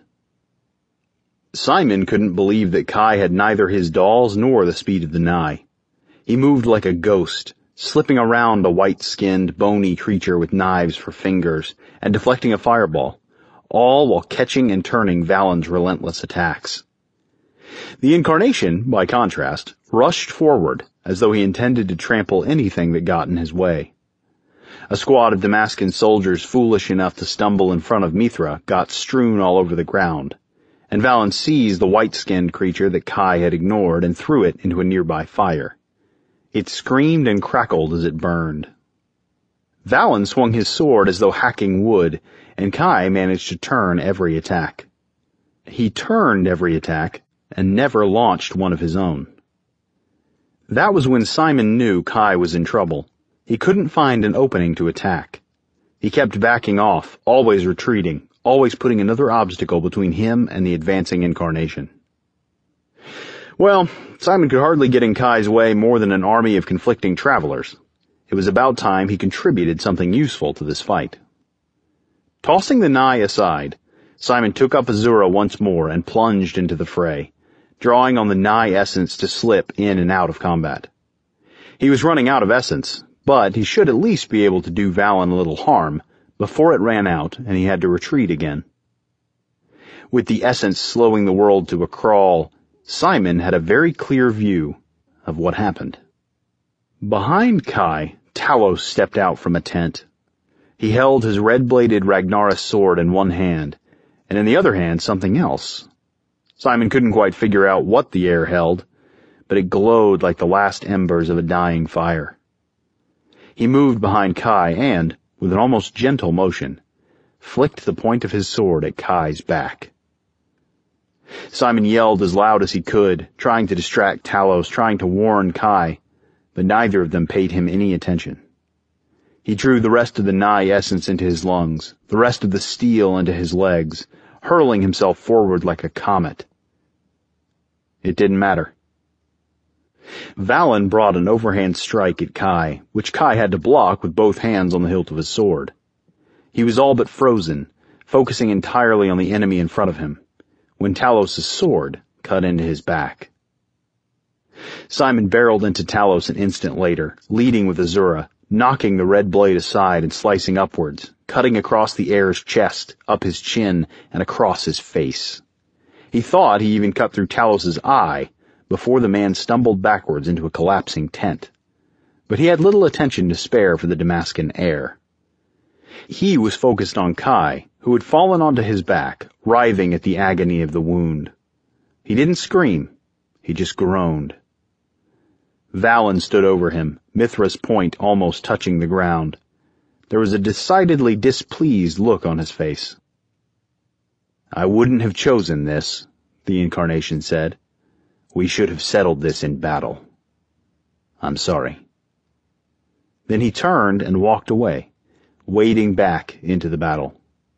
Simon couldn't believe that Kai had neither his dolls nor the speed of the Nai. He moved like a ghost, slipping around a white-skinned, bony creature with knives for fingers and deflecting a fireball, all while catching and turning Valen's relentless attacks. The incarnation, by contrast, rushed forward as though he intended to trample anything that got in his way. A squad of Damascan soldiers foolish enough to stumble in front of Mithra got strewn all over the ground, and Valen seized the white-skinned creature that Kai had ignored and threw it into a nearby fire. It screamed and crackled as it burned. Valen swung his sword as though hacking wood, and Kai managed to turn every attack. He turned every attack, and never launched one of his own. That was when Simon knew Kai was in trouble. He couldn't find an opening to attack. He kept backing off, always retreating, always putting another obstacle between him and the advancing incarnation. Well, Simon could hardly get in Kai's way more than an army of conflicting travelers. It was about time he contributed something useful to this fight. Tossing the Nai aside, Simon took up Azura once more and plunged into the fray, drawing on the Nai essence to slip in and out of combat. He was running out of essence, but he should at least be able to do Valen a little harm before it ran out and he had to retreat again. With the essence slowing the world to a crawl, Simon had a very clear view of what happened. Behind Kai, Talos stepped out from a tent. He held his red-bladed Ragnaros sword in one hand, and in the other hand something else. Simon couldn't quite figure out what the air held, but it glowed like the last embers of a dying fire. He moved behind Kai and, with an almost gentle motion, flicked the point of his sword at Kai's back. Simon yelled as loud as he could, trying to distract Talos, trying to warn Kai, but neither of them paid him any attention. He drew the rest of the Nai essence into his lungs, the rest of the steel into his legs, hurling himself forward like a comet. It didn't matter. Valen brought an overhand strike at Kai, which Kai had to block with both hands on the hilt of his sword. He was all but frozen, focusing entirely on the enemy in front of him, when Talos' sword cut into his back. Simon barreled into Talos an instant later, leading with Azura, knocking the red blade aside and slicing upwards, cutting across the heir's chest, up his chin, and across his face. He thought he even cut through Talos' eye before the man stumbled backwards into a collapsing tent. But he had little attention to spare for the Damascan heir. He was focused on Kai, who had fallen onto his back, writhing at the agony of the wound. He didn't scream, he just groaned. Valen stood over him, Mithra's point almost touching the ground. There was a decidedly displeased look on his face. "I wouldn't have chosen this," the incarnation said. "We should have settled this in battle. I'm sorry." Then he turned and walked away, wading back into the battle.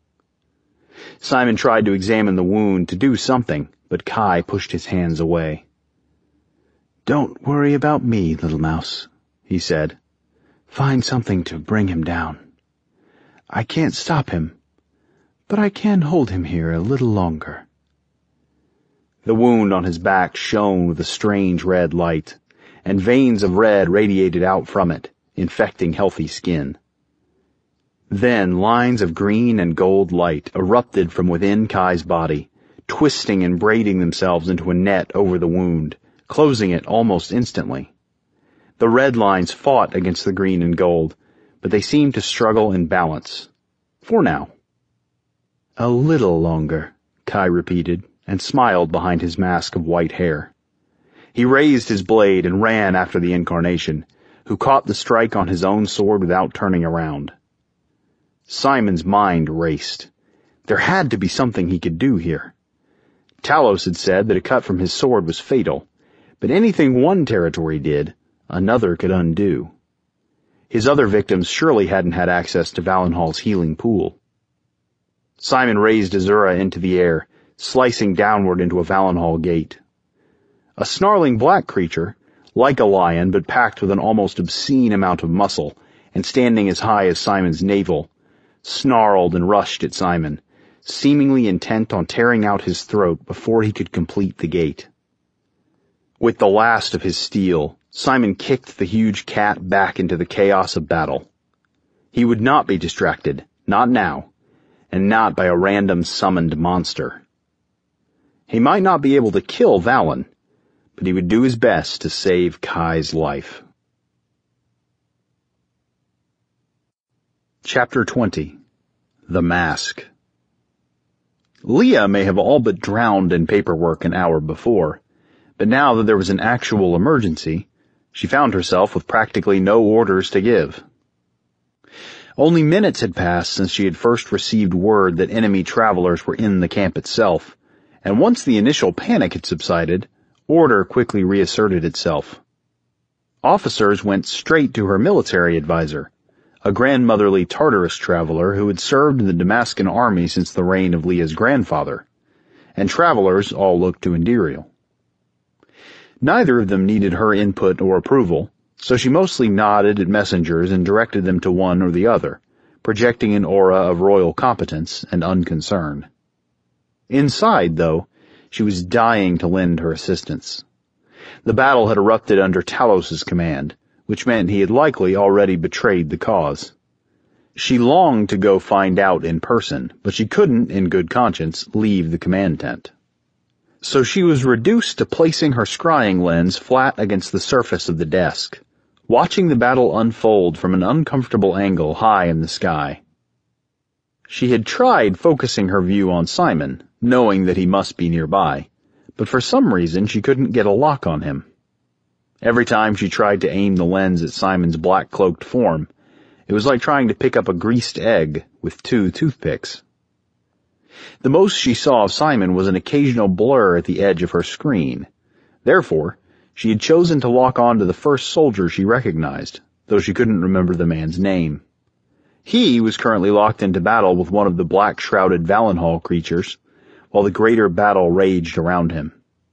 Simon tried to examine the wound, to do something, but Kai pushed his hands away. "Don't worry about me, little mouse," he said. "Find something to bring him down. I can't stop him, but I can hold him here a little longer." The wound on his back shone with a strange red light, and veins of red radiated out from it, infecting healthy skin. Then lines of green and gold light erupted from within Kai's body, twisting and braiding themselves into a net over the wound, closing it almost instantly. The red lines fought against the green and gold, but they seemed to struggle in balance. For now. A little longer, Kai repeated, and smiled behind his mask of white hair. He raised his blade and ran after the incarnation, who caught the strike on his own sword without turning around. Simon's mind raced. There had to be something he could do here. Talos had said that a cut from his sword was fatal, but anything one territory did, another could undo. His other victims surely hadn't had access to Valenhal's healing pool. Simon raised Azura into the air, slicing downward into a Valenhal gate. A snarling black creature, like a lion but packed with an almost obscene amount of muscle and standing as high as Simon's navel, snarled and rushed at Simon, seemingly intent on tearing out his throat before he could complete the gate. With the last of his steel, Simon kicked the huge cat back into the chaos of battle. He would not be distracted, not now, and not by a random summoned monster. He might not be able to kill Valen, but he would do his best to save Kai's life. Chapter twenty. The Mask. Leah may have all but drowned in paperwork an hour before, but now that there was an actual emergency, she found herself with practically no orders to give. Only minutes had passed since she had first received word that enemy travelers were in the camp itself, and once the initial panic had subsided, order quickly reasserted itself. Officers went straight to her military advisor, a grandmotherly Tartarus traveler who had served in the Damascus army since the reign of Leah's grandfather, and travelers all looked to Indiriel. Neither of them needed her input or approval, so she mostly nodded at messengers and directed them to one or the other, projecting an aura of royal competence and unconcern. Inside, though, she was dying to lend her assistance. The battle had erupted under Talos's command, which meant he had likely already betrayed the cause. She longed to go find out in person, but she couldn't, in good conscience, leave the command tent. So she was reduced to placing her scrying lens flat against the surface of the desk, watching the battle unfold from an uncomfortable angle high in the sky. She had tried focusing her view on Simon, knowing that he must be nearby, but for some reason she couldn't get a lock on him. Every time she tried to aim the lens at Simon's black-cloaked form, it was like trying to pick up a greased egg with two toothpicks. The most she saw of Simon was an occasional blur at the edge of her screen. Therefore, she had chosen to lock on to the first soldier she recognized, though she couldn't remember the man's name. He was currently locked into battle with one of the black-shrouded Valenhal creatures, while the greater battle raged around him.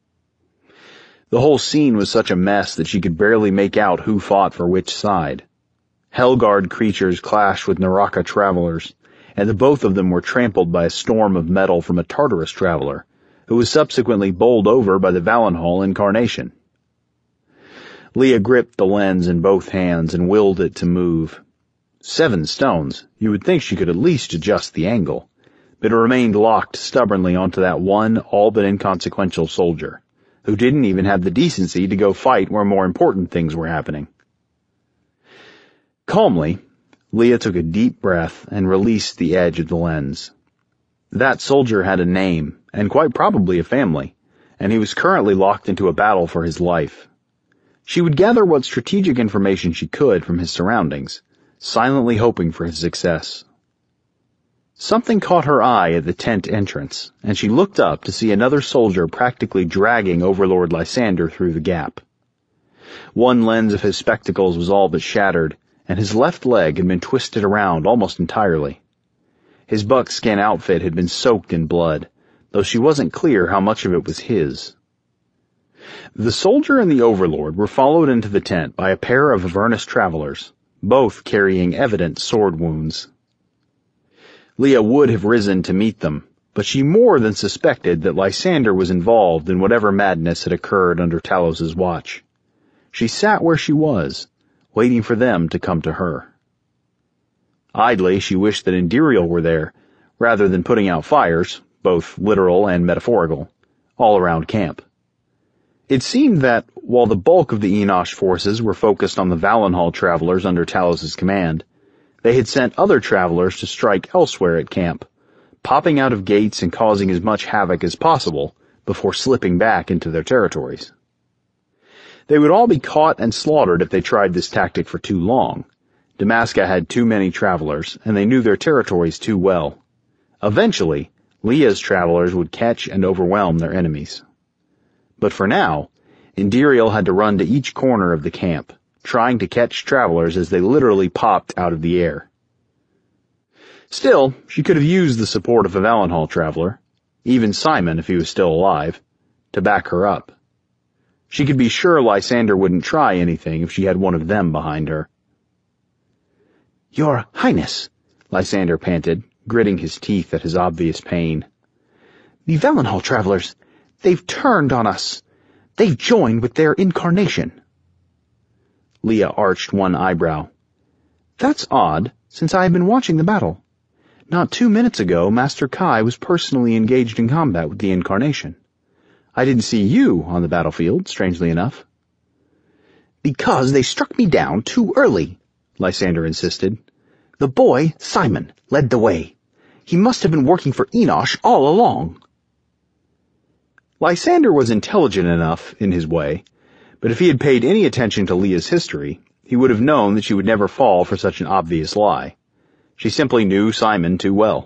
The whole scene was such a mess that she could barely make out who fought for which side. Helgard creatures clashed with Naraka travelers, and the both of them were trampled by a storm of metal from a Tartarus traveler, who was subsequently bowled over by the Valenhal incarnation. Leah gripped the lens in both hands and willed it to move. Seven stones, you would think she could at least adjust the angle, but it remained locked stubbornly onto that one all but inconsequential soldier, who didn't even have the decency to go fight where more important things were happening. Calmly, Leah took a deep breath and released the edge of the lens. That soldier had a name, and quite probably a family, and he was currently locked into a battle for his life. She would gather what strategic information she could from his surroundings, silently hoping for his success. Something caught her eye at the tent entrance, and she looked up to see another soldier practically dragging Overlord Lysander through the gap. One lens of his spectacles was all but shattered, and his left leg had been twisted around almost entirely. His buckskin outfit had been soaked in blood, though she wasn't clear how much of it was his. The soldier and the Overlord were followed into the tent by a pair of Avernus travelers, both carrying evident sword wounds. Leah would have risen to meet them, but she more than suspected that Lysander was involved in whatever madness had occurred under Talos's watch. She sat where she was, waiting for them to come to her. Idly, she wished that Indiriel were there, rather than putting out fires, both literal and metaphorical, all around camp. It seemed that, while the bulk of the Enosh forces were focused on the Valenhall travelers under Talos' command, they had sent other travelers to strike elsewhere at camp, popping out of gates and causing as much havoc as possible before slipping back into their territories. They would all be caught and slaughtered if they tried this tactic for too long. Damaska had too many travelers, and they knew their territories too well. Eventually, Leah's travelers would catch and overwhelm their enemies. But for now, Indiriel had to run to each corner of the camp, trying to catch travelers as they literally popped out of the air. Still, she could have used the support of a Valenhall traveler, even Simon if he was still alive, to back her up. She could be sure Lysander wouldn't try anything if she had one of them behind her. "Your Highness," Lysander panted, gritting his teeth at his obvious pain. "The Valenhall travelers, they've turned on us. They've joined with their incarnation." Leah arched one eyebrow. "That's odd, since I have been watching the battle. Not two minutes ago, Master Kai was personally engaged in combat with the incarnation. I didn't see you on the battlefield, strangely enough." "Because they struck me down too early," Lysander insisted. "The boy, Simon, led the way. He must have been working for Enosh all along." Lysander was intelligent enough, in his way, but if he had paid any attention to Leah's history, he would have known that she would never fall for such an obvious lie. She simply knew Simon too well.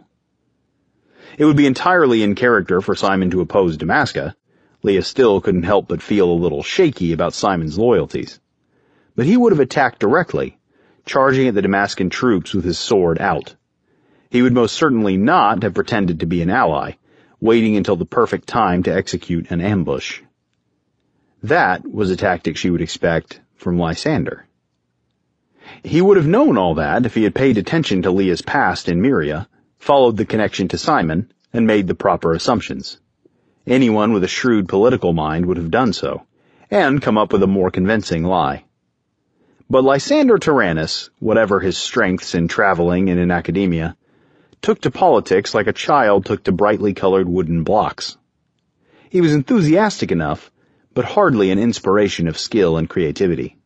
It would be entirely in character for Simon to oppose Damaska. Leah still couldn't help but feel a little shaky about Simon's loyalties. But he would have attacked directly, charging at the Damascan troops with his sword out. He would most certainly not have pretended to be an ally, waiting until the perfect time to execute an ambush. That was a tactic she would expect from Lysander. He would have known all that if he had paid attention to Leah's past in Myria, followed the connection to Simon, and made the proper assumptions. Anyone with a shrewd political mind would have done so, and come up with a more convincing lie. But Lysander Tyrannus, whatever his strengths in traveling and in academia, took to politics like a child took to brightly colored wooden blocks. He was enthusiastic enough, but hardly an inspiration of skill and creativity.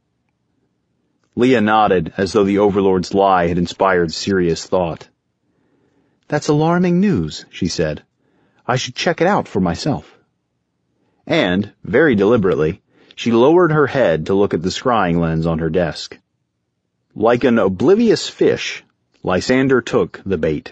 Leah nodded as though the Overlord's lie had inspired serious thought. "That's alarming news," she said. "I should check it out for myself." And, very deliberately, she lowered her head to look at the scrying lens on her desk. Like an oblivious fish, Lysander took the bait.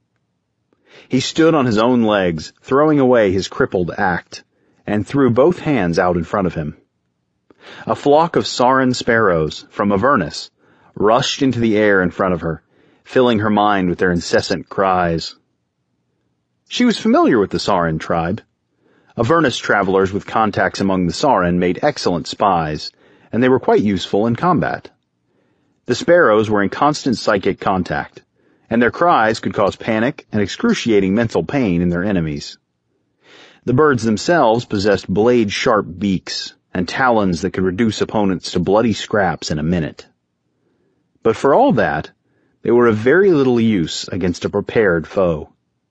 He stood on his own legs, throwing away his crippled act, and threw both hands out in front of him. A flock of Sauron sparrows, from Avernus, rushed into the air in front of her, filling her mind with their incessant cries. She was familiar with the Sauron tribe. Avernus travelers with contacts among the Sauron made excellent spies, and they were quite useful in combat. The sparrows were in constant psychic contact, and their cries could cause panic and excruciating mental pain in their enemies. The birds themselves possessed blade-sharp beaks and talons that could reduce opponents to bloody scraps in a minute. But for all that, they were of very little use against a prepared foe.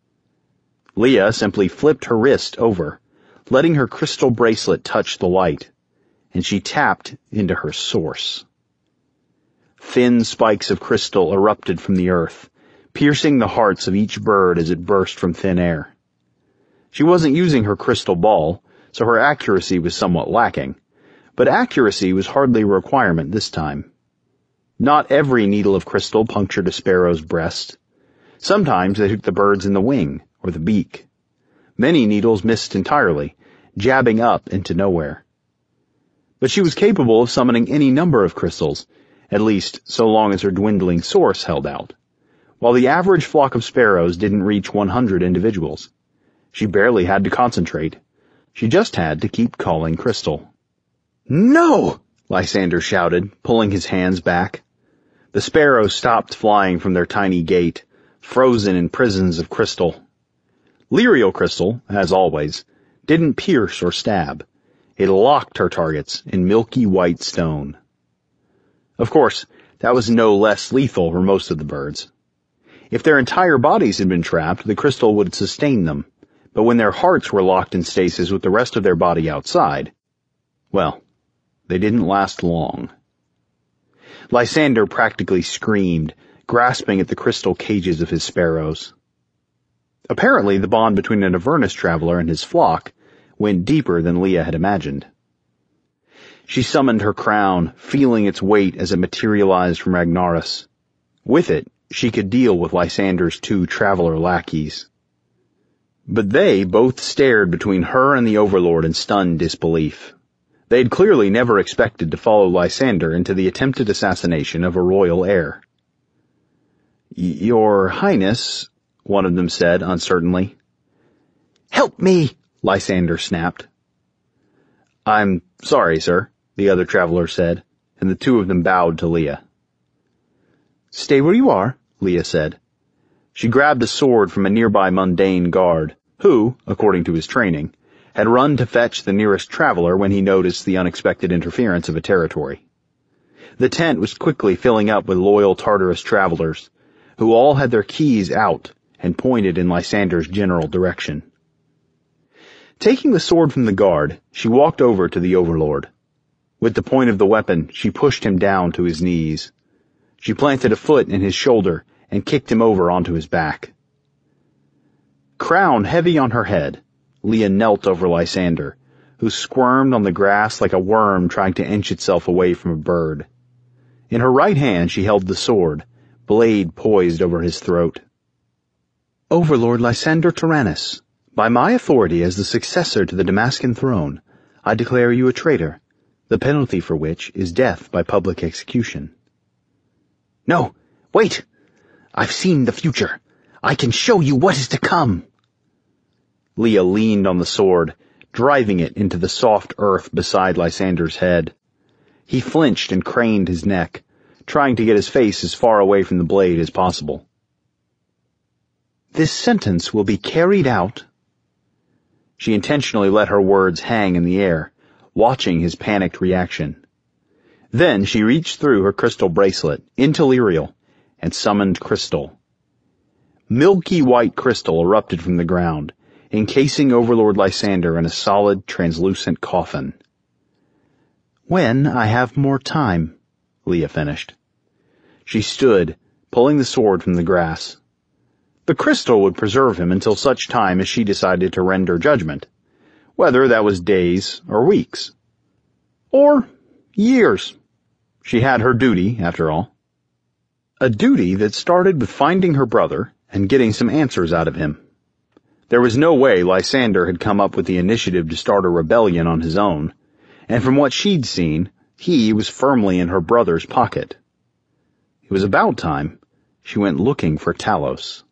Leah simply flipped her wrist over, letting her crystal bracelet touch the light, and she tapped into her source. Thin spikes of crystal erupted from the earth, piercing the hearts of each bird as it burst from thin air. She wasn't using her crystal ball, so her accuracy was somewhat lacking, but accuracy was hardly a requirement this time. Not every needle of crystal punctured a sparrow's breast. Sometimes they took the birds in the wing or the beak. Many needles missed entirely, jabbing up into nowhere. But she was capable of summoning any number of crystals, at least so long as her dwindling source held out, while the average flock of sparrows didn't reach one hundred individuals. She barely had to concentrate. She just had to keep calling crystal. "No!" Lysander shouted, pulling his hands back. The sparrows stopped flying from their tiny gate, frozen in prisons of crystal. Lyrial crystal, as always, didn't pierce or stab. It locked her targets in milky white stone. Of course, that was no less lethal for most of the birds. If their entire bodies had been trapped, the crystal would sustain them, but when their hearts were locked in stasis with the rest of their body outside, well, they didn't last long. Lysander practically screamed, grasping at the crystal cages of his sparrows. Apparently, the bond between an Avernus traveler and his flock went deeper than Leah had imagined. She summoned her crown, feeling its weight as it materialized from Ragnaros. With it, she could deal with Lysander's two traveler lackeys. But they both stared between her and the Overlord in stunned disbelief. They had clearly never expected to follow Lysander into the attempted assassination of a royal heir. "Your Highness," one of them said uncertainly. "Help me," Lysander snapped. "I'm sorry, sir," the other traveler said, and the two of them bowed to Leah. "Stay where you are," Leah said. She grabbed a sword from a nearby mundane guard, who, according to his training, had run to fetch the nearest traveler when he noticed the unexpected interference of a territory. The tent was quickly filling up with loyal Tartarus travelers, who all had their keys out and pointed in Lysander's general direction. Taking the sword from the guard, she walked over to the Overlord. With the point of the weapon, she pushed him down to his knees. She planted a foot in his shoulder and kicked him over onto his back. Crown heavy on her head, Leah knelt over Lysander, who squirmed on the grass like a worm trying to inch itself away from a bird. In her right hand she held the sword, blade poised over his throat. "Overlord Lysander Tyrannus, by my authority as the successor to the Damascan throne, I declare you a traitor, the penalty for which is death by public execution." "No, wait! I've seen the future. I can show you what is to come." Leah leaned on the sword, driving it into the soft earth beside Lysander's head. He flinched and craned his neck, trying to get his face as far away from the blade as possible. "This sentence will be carried out." She intentionally let her words hang in the air, watching his panicked reaction. Then she reached through her crystal bracelet into Lyriel and summoned crystal. Milky white crystal erupted from the ground, encasing Overlord Lysander in a solid, translucent coffin. "When I have more time," Leah finished. She stood, pulling the sword from the grass. The crystal would preserve him until such time as she decided to render judgment, whether that was days or weeks. Or years. She had her duty, after all. A duty that started with finding her brother and getting some answers out of him. There was no way Lysander had come up with the initiative to start a rebellion on his own, and from what she'd seen, he was firmly in her brother's pocket. It was about time she went looking for Talos.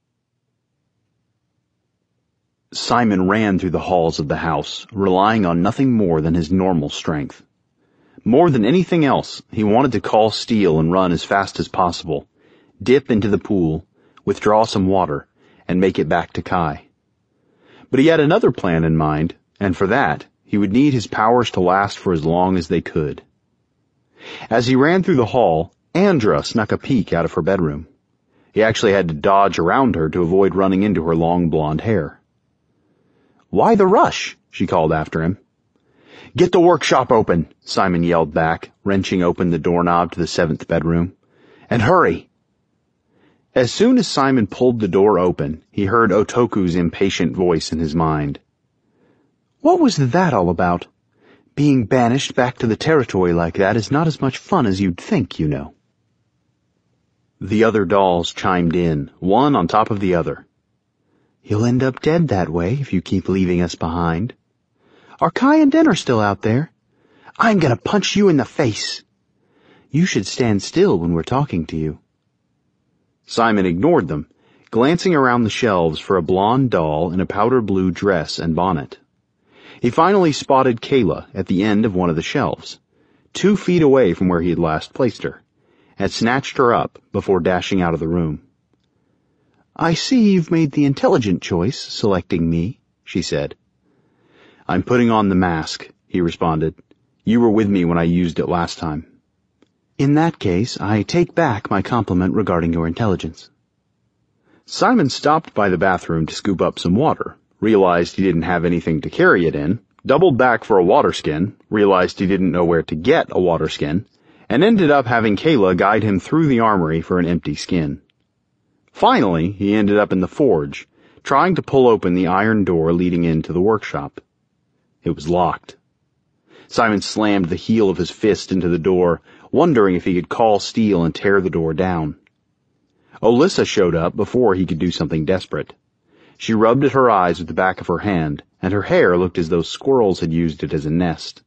Simon ran through the halls of the house, relying on nothing more than his normal strength. More than anything else, he wanted to call Steele and run as fast as possible, dip into the pool, withdraw some water, and make it back to Kai. But he had another plan in mind, and for that, he would need his powers to last for as long as they could. As he ran through the hall, Andra snuck a peek out of her bedroom. He actually had to dodge around her to avoid running into her long blonde hair. "Why the rush?" she called after him. "Get the workshop open," Simon yelled back, wrenching open the doorknob to the seventh bedroom. "And hurry!" As soon as Simon pulled the door open, he heard Otoku's impatient voice in his mind. "What was that all about? Being banished back to the territory like that is not as much fun as you'd think, you know." The other dolls chimed in, one on top of the other. "You'll end up dead that way if you keep leaving us behind. Are Kai and Den still out there? I'm gonna punch you in the face. You should stand still when we're talking to you." Simon ignored them, glancing around the shelves for a blonde doll in a powder blue dress and bonnet. He finally spotted Kayla at the end of one of the shelves, two feet away from where he had last placed her, and snatched her up before dashing out of the room. "I see you've made the intelligent choice, selecting me," she said. "I'm putting on the mask," he responded. "You were with me when I used it last time." "In that case, I take back my compliment regarding your intelligence." Simon stopped by the bathroom to scoop up some water, realized he didn't have anything to carry it in, doubled back for a water skin, realized he didn't know where to get a water skin, and ended up having Kayla guide him through the armory for an empty skin. Finally, he ended up in the forge, trying to pull open the iron door leading into the workshop. It was locked. Simon slammed the heel of his fist into the door, wondering if he could call steel and tear the door down. Olyssa showed up before he could do something desperate. She rubbed at her eyes with the back of her hand, and her hair looked as though squirrels had used it as a nest.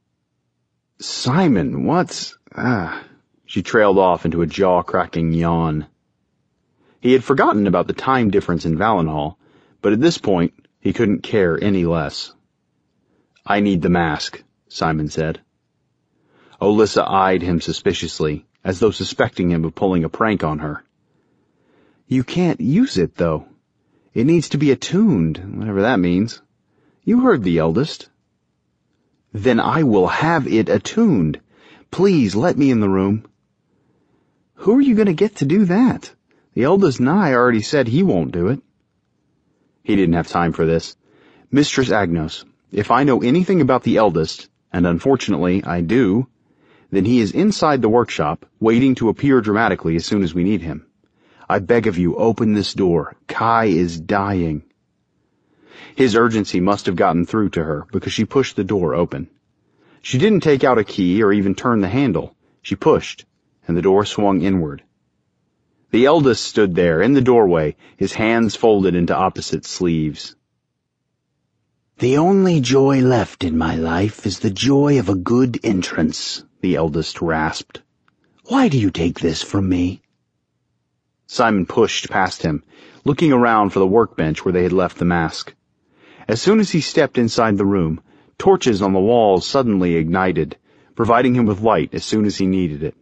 Simon, what's... Ah... She trailed off into a jaw-cracking yawn. He had forgotten about the time difference in Valenhall, but at this point, he couldn't care any less. I need the mask, Simon said. Olyssa eyed him suspiciously, as though suspecting him of pulling a prank on her. You can't use it, though. It needs to be attuned, whatever that means. You heard the eldest. Then I will have it attuned. Please let me in the room. Who are you going to get to do that? The eldest Nye already said he won't do it. He didn't have time for this. Mistress Agnos, if I know anything about the eldest, and unfortunately I do, then he is inside the workshop, waiting to appear dramatically as soon as we need him. I beg of you, open this door. Kai is dying. His urgency must have gotten through to her, because she pushed the door open. She didn't take out a key or even turn the handle. She pushed, and the door swung inward. The eldest stood there, in the doorway, his hands folded into opposite sleeves. The only joy left in my life is the joy of a good entrance, the eldest rasped. Why do you take this from me? Simon pushed past him, looking around for the workbench where they had left the mask. As soon as he stepped inside the room, torches on the walls suddenly ignited, providing him with light as soon as he needed it.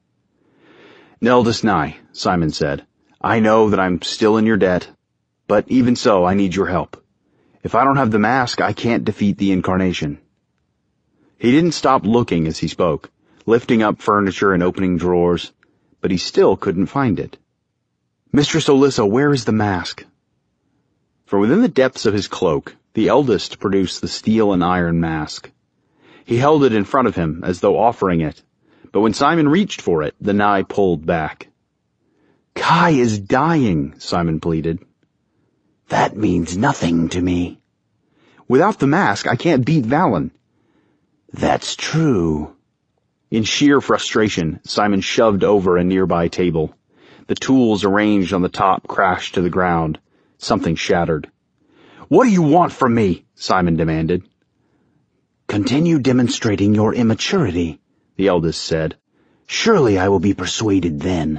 Eldest Nye, Simon said, I know that I'm still in your debt, but even so I need your help. If I don't have the mask, I can't defeat the incarnation. He didn't stop looking as he spoke, lifting up furniture and opening drawers, but he still couldn't find it. Mistress Olyssa, where is the mask? From within the depths of his cloak, the eldest produced the steel and iron mask. He held it in front of him as though offering it, but when Simon reached for it, the Nye pulled back. Kai is dying, Simon pleaded. That means nothing to me. Without the mask, I can't beat Valen. That's true. In sheer frustration, Simon shoved over a nearby table. The tools arranged on the top crashed to the ground. Something shattered. What do you want from me? Simon demanded. Continue demonstrating your immaturity, the eldest said. Surely I will be persuaded then.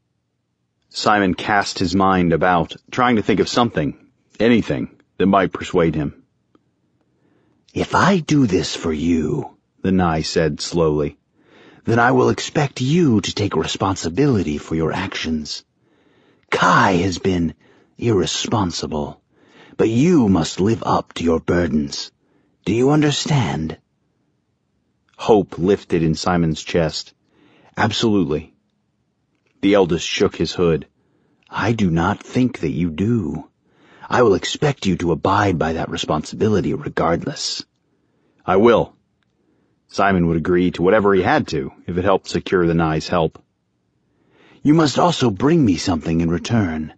Simon cast his mind about, trying to think of something, anything, that might persuade him. If I do this for you, the Nye said slowly, then I will expect you to take responsibility for your actions. Kai has been irresponsible, but you must live up to your burdens. Do you understand? Hope lifted in Simon's chest. Absolutely. The eldest shook his hood. I do not think that you do. I will expect you to abide by that responsibility regardless. I will. Simon would agree to whatever he had to, if it helped secure the Nye's help. You must also bring me something in return.